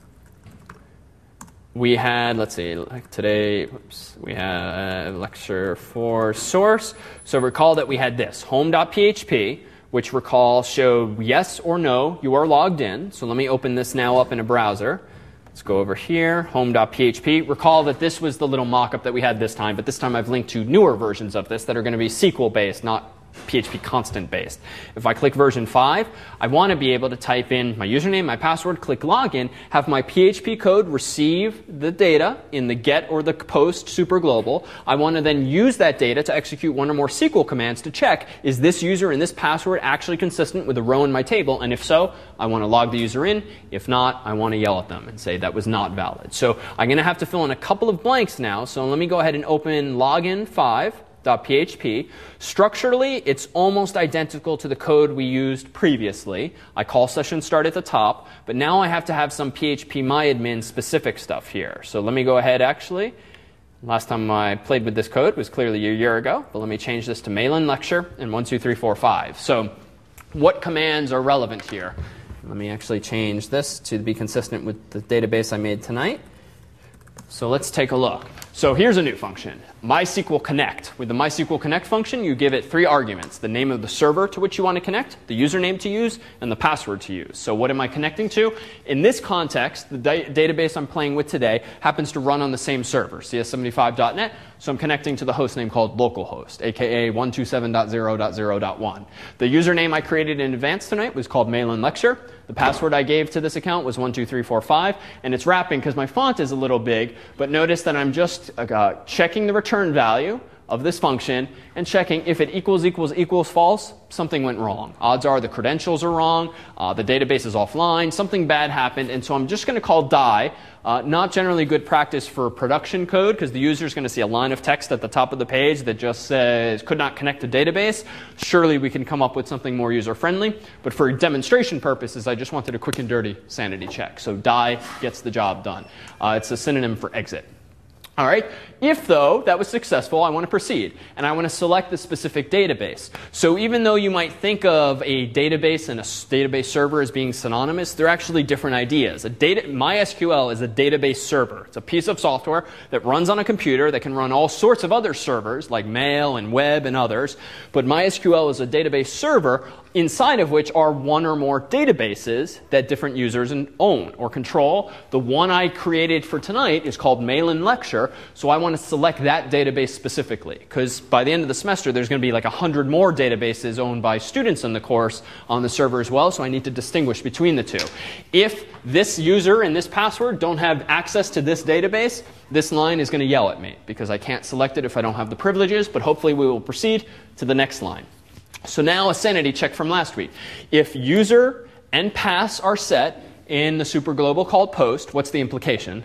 we had, let's see, like today, we had lecture 4 source. So recall that we had this, home.php, which recall showed yes or no, you are logged in. So let me open this now up in a browser. Let's go over here, home.php. Recall that this was the little mock-up that we had this time, but this time I've linked to newer versions of this that are going to be SQL-based, not PHP constant based. If I click version 5, I want to be able to type in my username, my password, click login, have my PHP code receive the data in the get or the post superglobal. I want to then use that data to execute one or more SQL commands to check, is this user and this password actually consistent with the row in my table? And if so, I want to log the user in. If not, I want to yell at them and say that was not valid. So I'm going to have to fill in a couple of blanks now. So let me go ahead and open login5.php. Structurally, it's almost identical to the code we used previously. I call session start at the top, but now I have to have some PHP MyAdmin specific stuff here. So let me go ahead actually. Last time I played with this code was clearly a year ago, but let me change this to Mailin lecture and 1, 2, 3, 4, 5. So what commands are relevant here? Let me actually change this to be consistent with the database I made tonight. So let's take a look. So here's a new function, MySQL Connect. With the MySQL Connect function, you give it 3 arguments, the name of the server to which you want to connect, the username to use, and the password to use. So what am I connecting to? In this context, the database I'm playing with today happens to run on the same server, cs75.net, so I'm connecting to the host name called localhost, aka 127.0.0.1. The username I created in advance tonight was called Mailin Lecture. The password I gave to this account was 12345, and it's wrapping because my font is a little big, but notice that I'm just checking the return value of this function and checking if it equals false, something went wrong. Odds are the credentials are wrong, the database is offline, something bad happened, and so I'm just going to call die. Not generally good practice for production code because the user is going to see a line of text at the top of the page that just says could not connect to database. Surely we can come up with something more user-friendly, but for demonstration purposes, I just wanted a quick and dirty sanity check. So die gets the job done. It's a synonym for exit. All right. If, though, that was successful, I want to proceed. And I want to select the specific database. So even though you might think of a database and a database server as being synonymous, they're actually different ideas. MySQL is a database server. It's a piece of software that runs on a computer that can run all sorts of other servers, like mail and web and others. But MySQL is a database server inside of which are one or more databases that different users own or control. The one I created for tonight is called Mailin Lecture, so I want to select that database specifically, because by the end of the semester there's going to be like 100 more databases owned by students in the course on the server as well, so I need to distinguish between the two. If this user and this password don't have access to this database, this line is going to yell at me, because I can't select it if I don't have the privileges, but hopefully we will proceed to the next line. So now a sanity check from last week. If user and pass are set in the superglobal called post, what's the implication?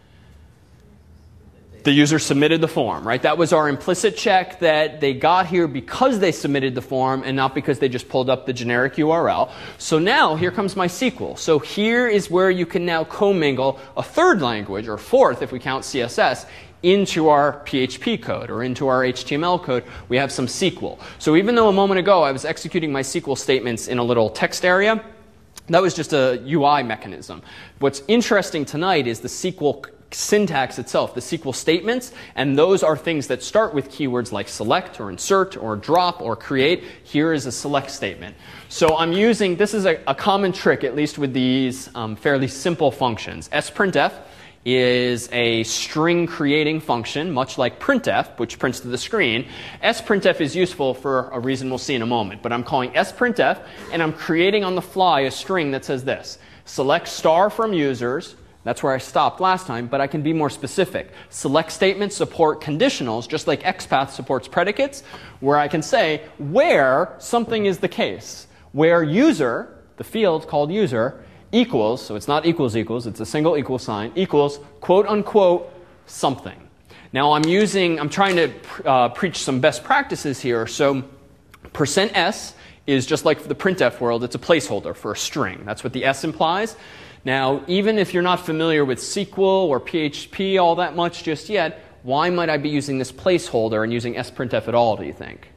The user submitted the form, right? That was our implicit check that they got here because they submitted the form and not because they just pulled up the generic URL. So now here comes MySQL. So here is where you can now commingle a third language, or fourth if we count CSS, into our PHP code or into our HTML code. We have some SQL. So even though a moment ago I was executing my SQL statements in a little text area, that was just a UI mechanism. What's interesting tonight is the SQL syntax itself, the SQL statements, and those are things that start with keywords like select or insert or drop or create. Here is a select statement. So I'm using, this is a common trick, at least with these fairly simple functions. sprintf is a string creating function, much like printf, which prints to the screen. sprintf is useful for a reason we'll see in a moment, but I'm calling sprintf, and I'm creating on the fly a string that says this: select star from users. That's where I stopped last time, but I can be more specific. Select statements support conditionals, just like XPath supports predicates, where I can say where something is the case. Where user, the field called user, equals, so it's not equals equals, it's a single equal sign, equals quote unquote something. Now I'm trying to preach some best practices here. So %s is just like for the printf world, it's a placeholder for a string. That's what the s implies. Now, even if you're not familiar with SQL or PHP all that much just yet, why might I be using this placeholder and using sprintf at all, do you think?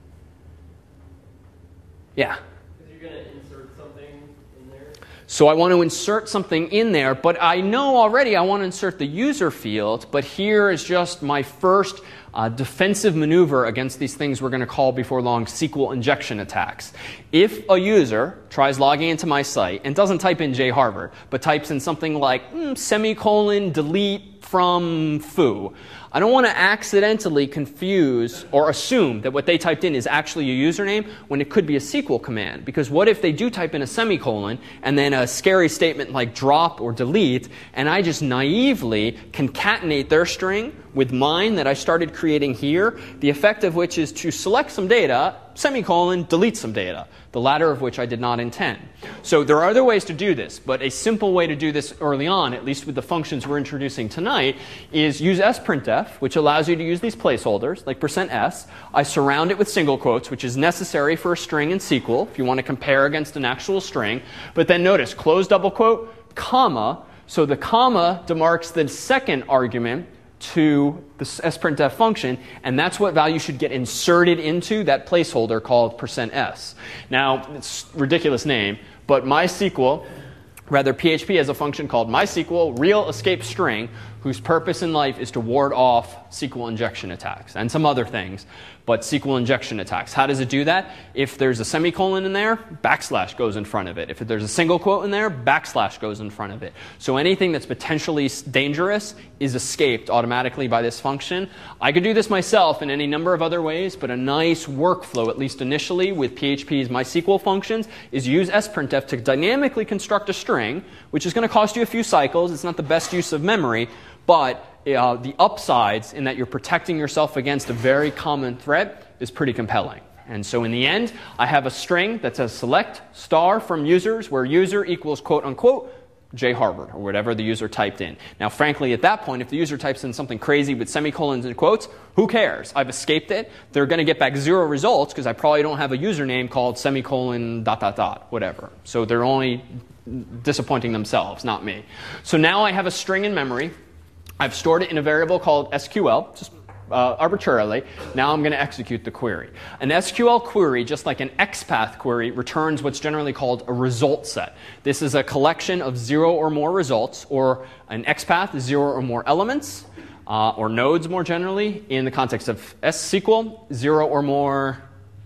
Yeah? Because you're going to insert something in there. So I want to insert something in there, but I know already I want to insert the user field, but here is just my first defensive maneuver against these things we're going to call before long SQL injection attacks. If a user tries logging into my site and doesn't type in jharvard, but types in something like semicolon delete from foo, I don't want to accidentally confuse or assume that what they typed in is actually a username when it could be a SQL command. Because what if they do type in a semicolon and then a scary statement like drop or delete, and I just naively concatenate their string with mine that I started creating here, the effect of which is to select some data, semicolon, delete some data, the latter of which I did not intend. So there are other ways to do this, but a simple way to do this early on, at least with the functions we're introducing tonight, is use sprintf, which allows you to use these placeholders, like %s. I surround it with single quotes, which is necessary for a string in SQL, if you want to compare against an actual string. But then notice, close double quote, comma. So the comma demarks the second argument to the sprintf function, and that's what value should get inserted into that placeholder called %s. Now, it's a ridiculous name, but MySQL, rather PHP has a function called MySQL real escape string, whose purpose in life is to ward off SQL injection attacks and some other things, but SQL injection attacks. How does it do that? If there's a semicolon in there, backslash goes in front of it. If there's a single quote in there, backslash goes in front of it. So anything that's potentially dangerous is escaped automatically by this function. I could do this myself in any number of other ways, but a nice workflow, at least initially, with PHP's MySQL functions is use sprintf to dynamically construct a string, which is going to cost you a few cycles. It's not the best use of memory, but the upsides in that you're protecting yourself against a very common threat is pretty compelling. And so in the end, I have a string that says select star from users, where user equals quote unquote jharvard, or whatever the user typed in. Now, frankly, at that point, if the user types in something crazy with semicolons and quotes, who cares? I've escaped it. They're going to get back 0 results because I probably don't have a username called semicolon ... whatever. So they're only disappointing themselves, not me. So now I have a string in memory. I've stored it in a variable called SQL, just arbitrarily. Now I'm going to execute the query. An SQL query, just like an XPath query, returns what's generally called a result set. This is a collection of 0 or more results, or an XPath is 0 or more elements, or nodes more generally. In the context of SQL, 0 or more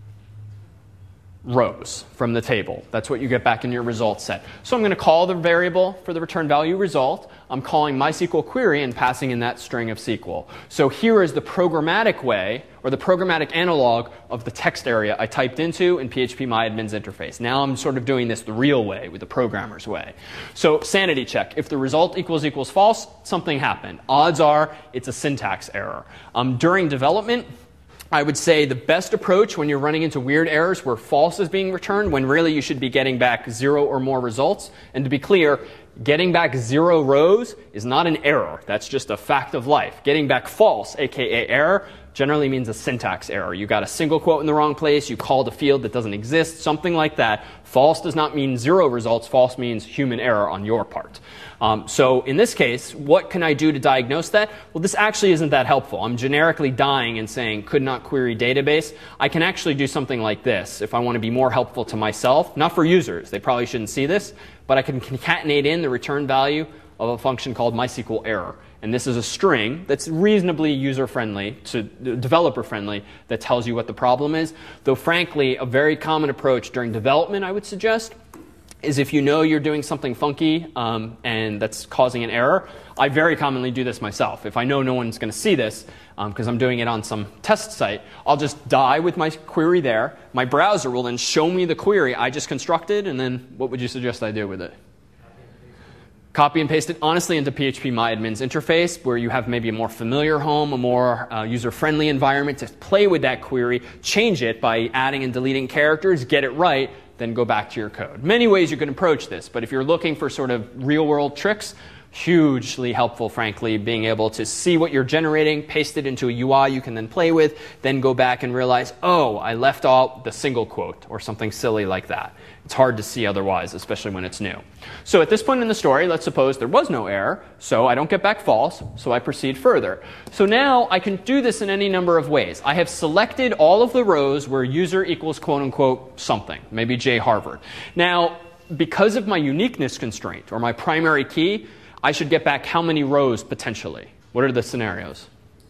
rows from the table. That's what you get back in your result set. So I'm going to call the variable for the return value result. I'm calling MySQL query and passing in that string of SQL. So here is the programmatic way, or the programmatic analog of the text area I typed into in PHPMyAdmin's interface. Now I'm sort of doing this the real way, with the programmer's way. So sanity check. If the result equals false, something happened. Odds are it's a syntax error. During development, I would say the best approach when you're running into weird errors where false is being returned, when really you should be getting back 0 or more results. And to be clear, getting back 0 rows is not an error. That's just a fact of life. Getting back false, aka error, generally means a syntax error. You got a single quote in the wrong place, you called a field that doesn't exist, something like that. False does not mean 0 results. False means human error on your part. So in this case, what can I do to diagnose that? Well, this actually isn't that helpful. I'm generically dying and saying could not query database. I can actually do something like this if I want to be more helpful to myself. Not for users. They probably shouldn't see this. But I can concatenate in the return value of a function called MySQL error. And this is a string that's reasonably user-friendly, developer-friendly, that tells you what the problem is. Though, frankly, a very common approach during development, I would suggest, is if you know you're doing something funky and that's causing an error. I very commonly do this myself. If I know no one's going to see this, because I'm doing it on some test site, I'll just die with my query there. My browser will then show me the query I just constructed, and then what would you suggest I do with it? Copy and paste it, honestly, into PHPMyAdmin's interface, where you have maybe a more familiar home, a more user-friendly environment to play with that query, change it by adding and deleting characters, get it right, then go back to your code. Many ways you can approach this, but if you're looking for sort of real-world tricks, hugely helpful, frankly, being able to see what you're generating, paste it into a UI you can then play with, then go back and realize, oh, I left out the single quote or something silly like that. It's hard to see otherwise, especially when it's new. So at this point in the story, let's suppose there was no error, so I don't get back false, so I proceed further. So now I can do this in any number of ways. I have selected all of the rows where user equals quote-unquote something, maybe J Harvard. Now, because of my uniqueness constraint, or my primary key, I should get back how many rows potentially? What are the scenarios?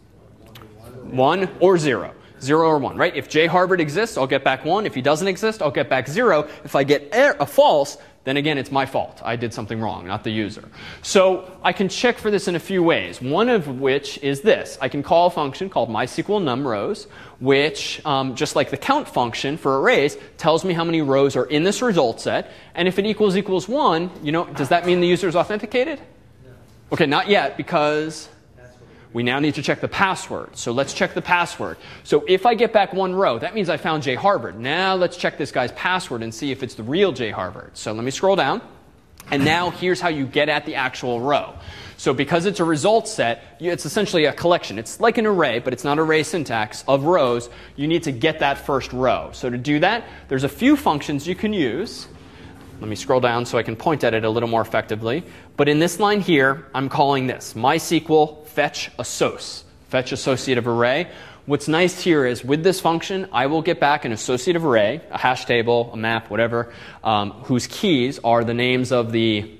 1 or 0. 0 or 1, right? If J Harvard exists, I'll get back 1. If he doesn't exist, I'll get back 0. If I get a false, then again, it's my fault. I did something wrong, not the user. So I can check for this in a few ways, one of which is this. I can call a function called MySQL_numRows, which, just like the count function for arrays, tells me how many rows are in this result set. And if it equals 1, does that mean the user is authenticated? Okay, not yet, because we now need to check the password. So let's check the password. So if I get back 1 row, that means I found J Harvard. Now let's check this guy's password and see if it's the real J Harvard. So let me scroll down. And now here's how you get at the actual row. So because it's a result set, it's essentially a collection. It's like an array, but it's not array syntax, of rows. You need to get that first row. So to do that, there's a few functions you can use. Let me scroll down so I can point at it a little more effectively. But in this line here, I'm calling this MySQL fetch assoc, fetch associative array. What's nice here is with this function, I will get back an associative array, a hash table, a map, whatever, whose keys are the names of the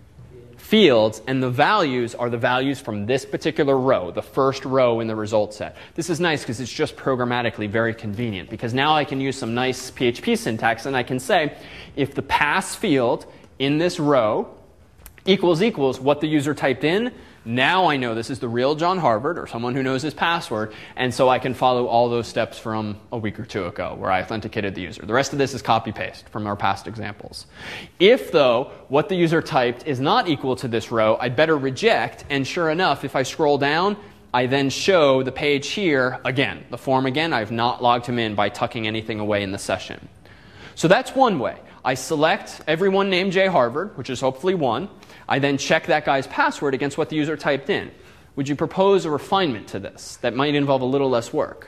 fields, and the values are the values from this particular row, the first row in the result set. This is nice because it's just programmatically very convenient, because now I can use some nice PHP syntax and I can say if the pass field in this row equals what the user typed in, now I know this is the real John Harvard, or someone who knows his password, and so I can follow all those steps from a week or two ago where I authenticated the user. The rest of this is copy-paste from our past examples. If, though, what the user typed is not equal to this row, I'd better reject, and sure enough, if I scroll down, I then show the page here again, the form again. I've not logged him in by tucking anything away in the session. So that's one way. I select everyone named J Harvard, which is hopefully 1. I then check that guy's password against what the user typed in. Would you propose a refinement to this that might involve a little less work?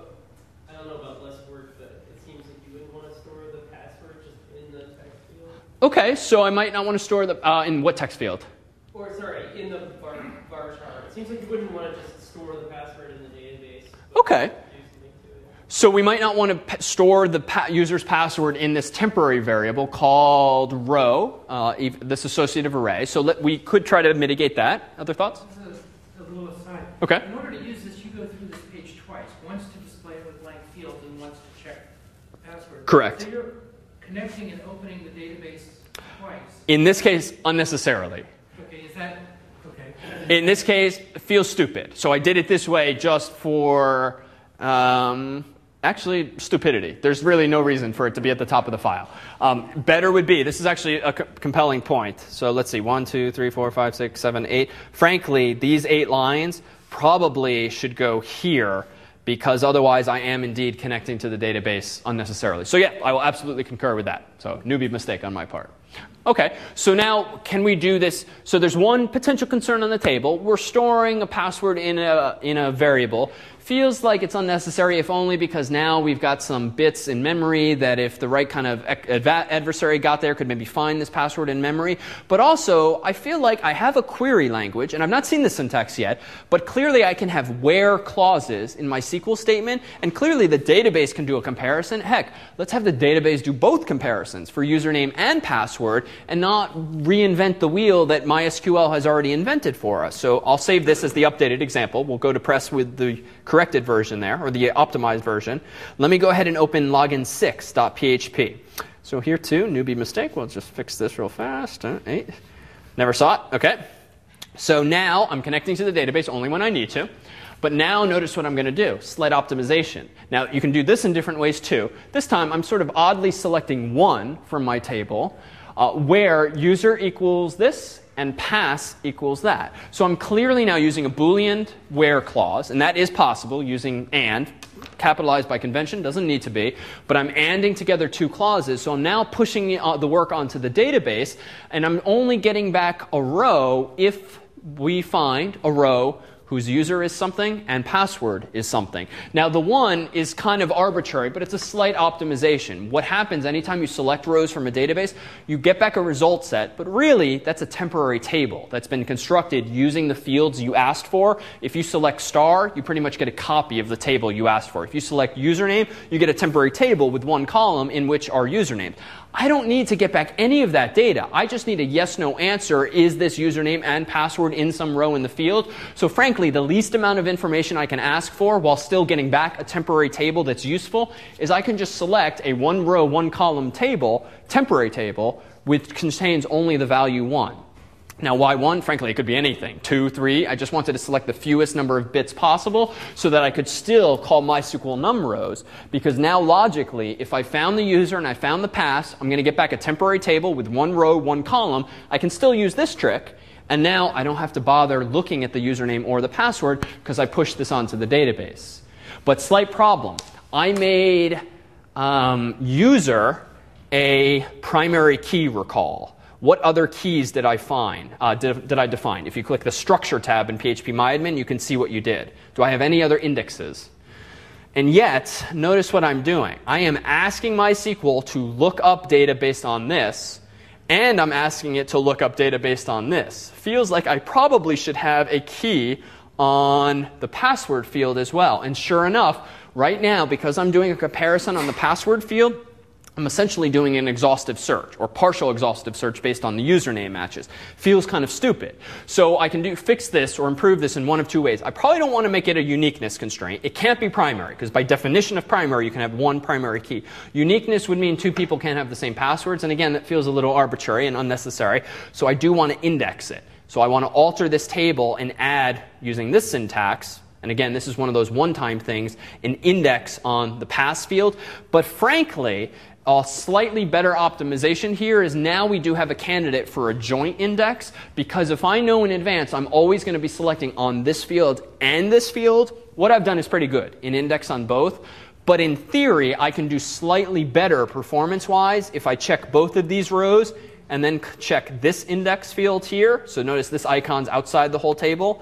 I don't know about less work, but it seems like you wouldn't want to store the password just in the text field. Okay, so I might not want to store the in what text field? Or, sorry, in the var char. It seems like you wouldn't want to just store the password in the database. Okay. So we might not want to store the user's password in this temporary variable called row, this associative array. So we could try to mitigate that. Other thoughts? A little aside. Okay. In order to use this, you go through this page twice. Once to display it with blank fields and once to check the password. Correct. So you're connecting and opening the database twice. In this case, unnecessarily. Okay, is that... Okay. In this case, it feels stupid. So I did it this way just for... actually, stupidity. There's really no reason for it to be at the top of the file. Better would be, this is actually a compelling point. So let's see, 1, 2, 3, 4, 5, 6, 7, 8. Frankly, these 8 lines probably should go here, because otherwise I am indeed connecting to the database unnecessarily. So yeah, I will absolutely concur with that. So newbie mistake on my part. Okay, so now can we do this? So there's one potential concern on the table. We're storing a password in a variable. Feels like it's unnecessary, if only because now we've got some bits in memory that if the right kind of adversary got there could maybe find this password in memory. But also, I feel like I have a query language, and I've not seen the syntax yet, but clearly I can have where clauses in my SQL statement, and clearly the database can do a comparison. Heck, let's have the database do both comparisons for username and password, and not reinvent the wheel that MySQL has already invented for us. So I'll save this as the updated example. We'll go to press with the correct corrected version there, or the optimized version. Let me go ahead and open login6.php. So here too, newbie mistake. We'll just fix this real fast. 8. Never saw it. Okay. So now I'm connecting to the database only when I need to. But now notice what I'm going to do, slight optimization. Now you can do this in different ways too. This time I'm sort of oddly selecting 1 from my table where user equals this and pass equals that. So I'm clearly now using a Boolean where clause, and that is possible using and, capitalized by convention, doesn't need to be, but I'm anding together 2 clauses, so I'm now pushing the work onto the database, and I'm only getting back a row if we find a row whose user is something and password is something. Now the 1 is kind of arbitrary, but it's a slight optimization. What happens anytime you select rows from a database, you get back a result set, but really that's a temporary table that's been constructed using the fields you asked for. If you select star, you pretty much get a copy of the table you asked for. If you select username, you get a temporary table with 1 column in which are usernames. I don't need to get back any of that data. I just need a yes/no answer. Is this username and password in some row in the field? So frankly, the least amount of information I can ask for while still getting back a temporary table that's useful is I can just select a 1-row, 1-column table, temporary table, which contains only the value 1. Now, why 1? Frankly, it could be anything. 2, 3. I just wanted to select the fewest number of bits possible so that I could still call MySQL num rows. Because now, logically, if I found the user and I found the pass, I'm going to get back a temporary table with 1 row, 1 column. I can still use this trick. And now I don't have to bother looking at the username or the password because I pushed this onto the database. But slight problem. I made user a primary key recall. What other keys did I find? Did I define? If you click the Structure tab in phpMyAdmin, you can see what you did. Do I have any other indexes? And yet, notice what I'm doing. I am asking MySQL to look up data based on this, and I'm asking it to look up data based on this. Feels like I probably should have a key on the password field as well. And sure enough, right now, because I'm doing a comparison on the password field, I'm essentially doing an exhaustive search, or partial exhaustive search based on the username matches. Feels kind of stupid. So I can fix this or improve this in one of 2 ways. I probably don't want to make it a uniqueness constraint. It can't be primary, because by definition of primary, you can have 1 primary key. Uniqueness would mean 2 people can't have the same passwords, and again, that feels a little arbitrary and unnecessary. So I do want to index it. So I want to alter this table and add, using this syntax, and again, this is one of those one-time things, an index on the pass field. But frankly, a slightly better optimization here is now we do have a candidate for a joint index, because if I know in advance I'm always going to be selecting on this field and this field, what I've done is pretty good, an index on both. But in theory, I can do slightly better performance-wise if I check both of these rows and then check this index field here. So notice this icon's outside the whole table.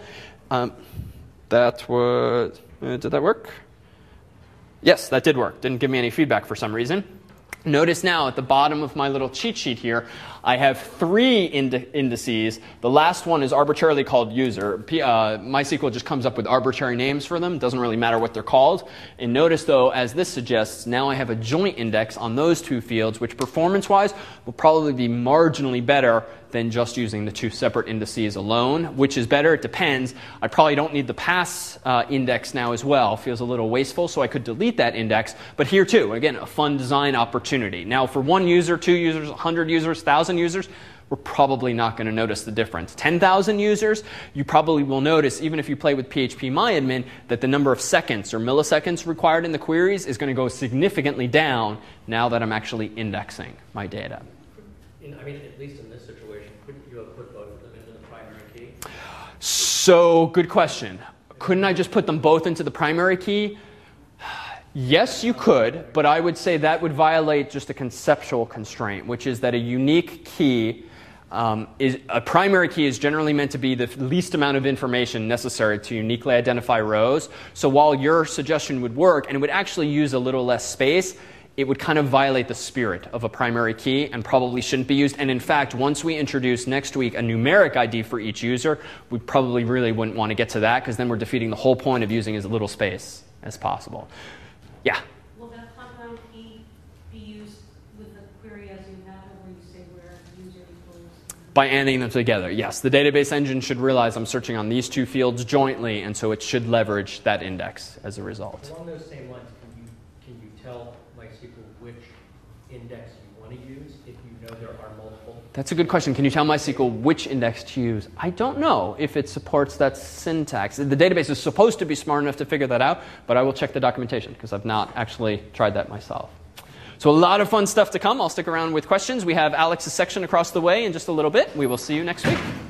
That was, did that work? Yes, that did work. Didn't give me any feedback for some reason. Notice now at the bottom of my little cheat sheet here, I have 3 indices. The last one is arbitrarily called user. MySQL just comes up with arbitrary names for them. Doesn't really matter what they're called. And notice, though, as this suggests, now I have a joint index on those 2 fields, which performance-wise will probably be marginally better than just using the 2 separate indices alone. Which is better? It depends. I probably don't need the pass index now as well. Feels a little wasteful, so I could delete that index. But here, too, again, a fun design opportunity. Now, for 1 user, 2 users, 100 users, 1,000 users, we're probably not going to notice the difference. 10,000 users, you probably will notice, even if you play with PHPMyAdmin, that the number of seconds or milliseconds required in the queries is going to go significantly down now that I'm actually indexing my data. I mean, at least in this situation, couldn't you have put both of them into the primary key? So, good question. Couldn't I just put them both into the primary key? Yes, you could, but I would say that would violate just a conceptual constraint, which is that a unique key a primary key is generally meant to be the least amount of information necessary to uniquely identify rows. So while your suggestion would work and it would actually use a little less space, it would kind of violate the spirit of a primary key and probably shouldn't be used. And in fact, once we introduce next week a numeric ID for each user, we probably really wouldn't want to get to that, because then we're defeating the whole point of using as little space as possible. Yeah? Will that compound key be used with the query as you have it, where you say where user equals? By adding them together, yes. The database engine should realize I'm searching on these two fields jointly, and so it should leverage that index as a result. Along those same lines, can you tell MySQL which index you want to use if you know there are multiple? That's a good question. Can you tell MySQL which index to use? I don't know if it supports that syntax. The database is supposed to be smart enough to figure that out, but I will check the documentation because I've not actually tried that myself. So a lot of fun stuff to come. I'll stick around with questions. We have Alex's section across the way in just a little bit. We will see you next week.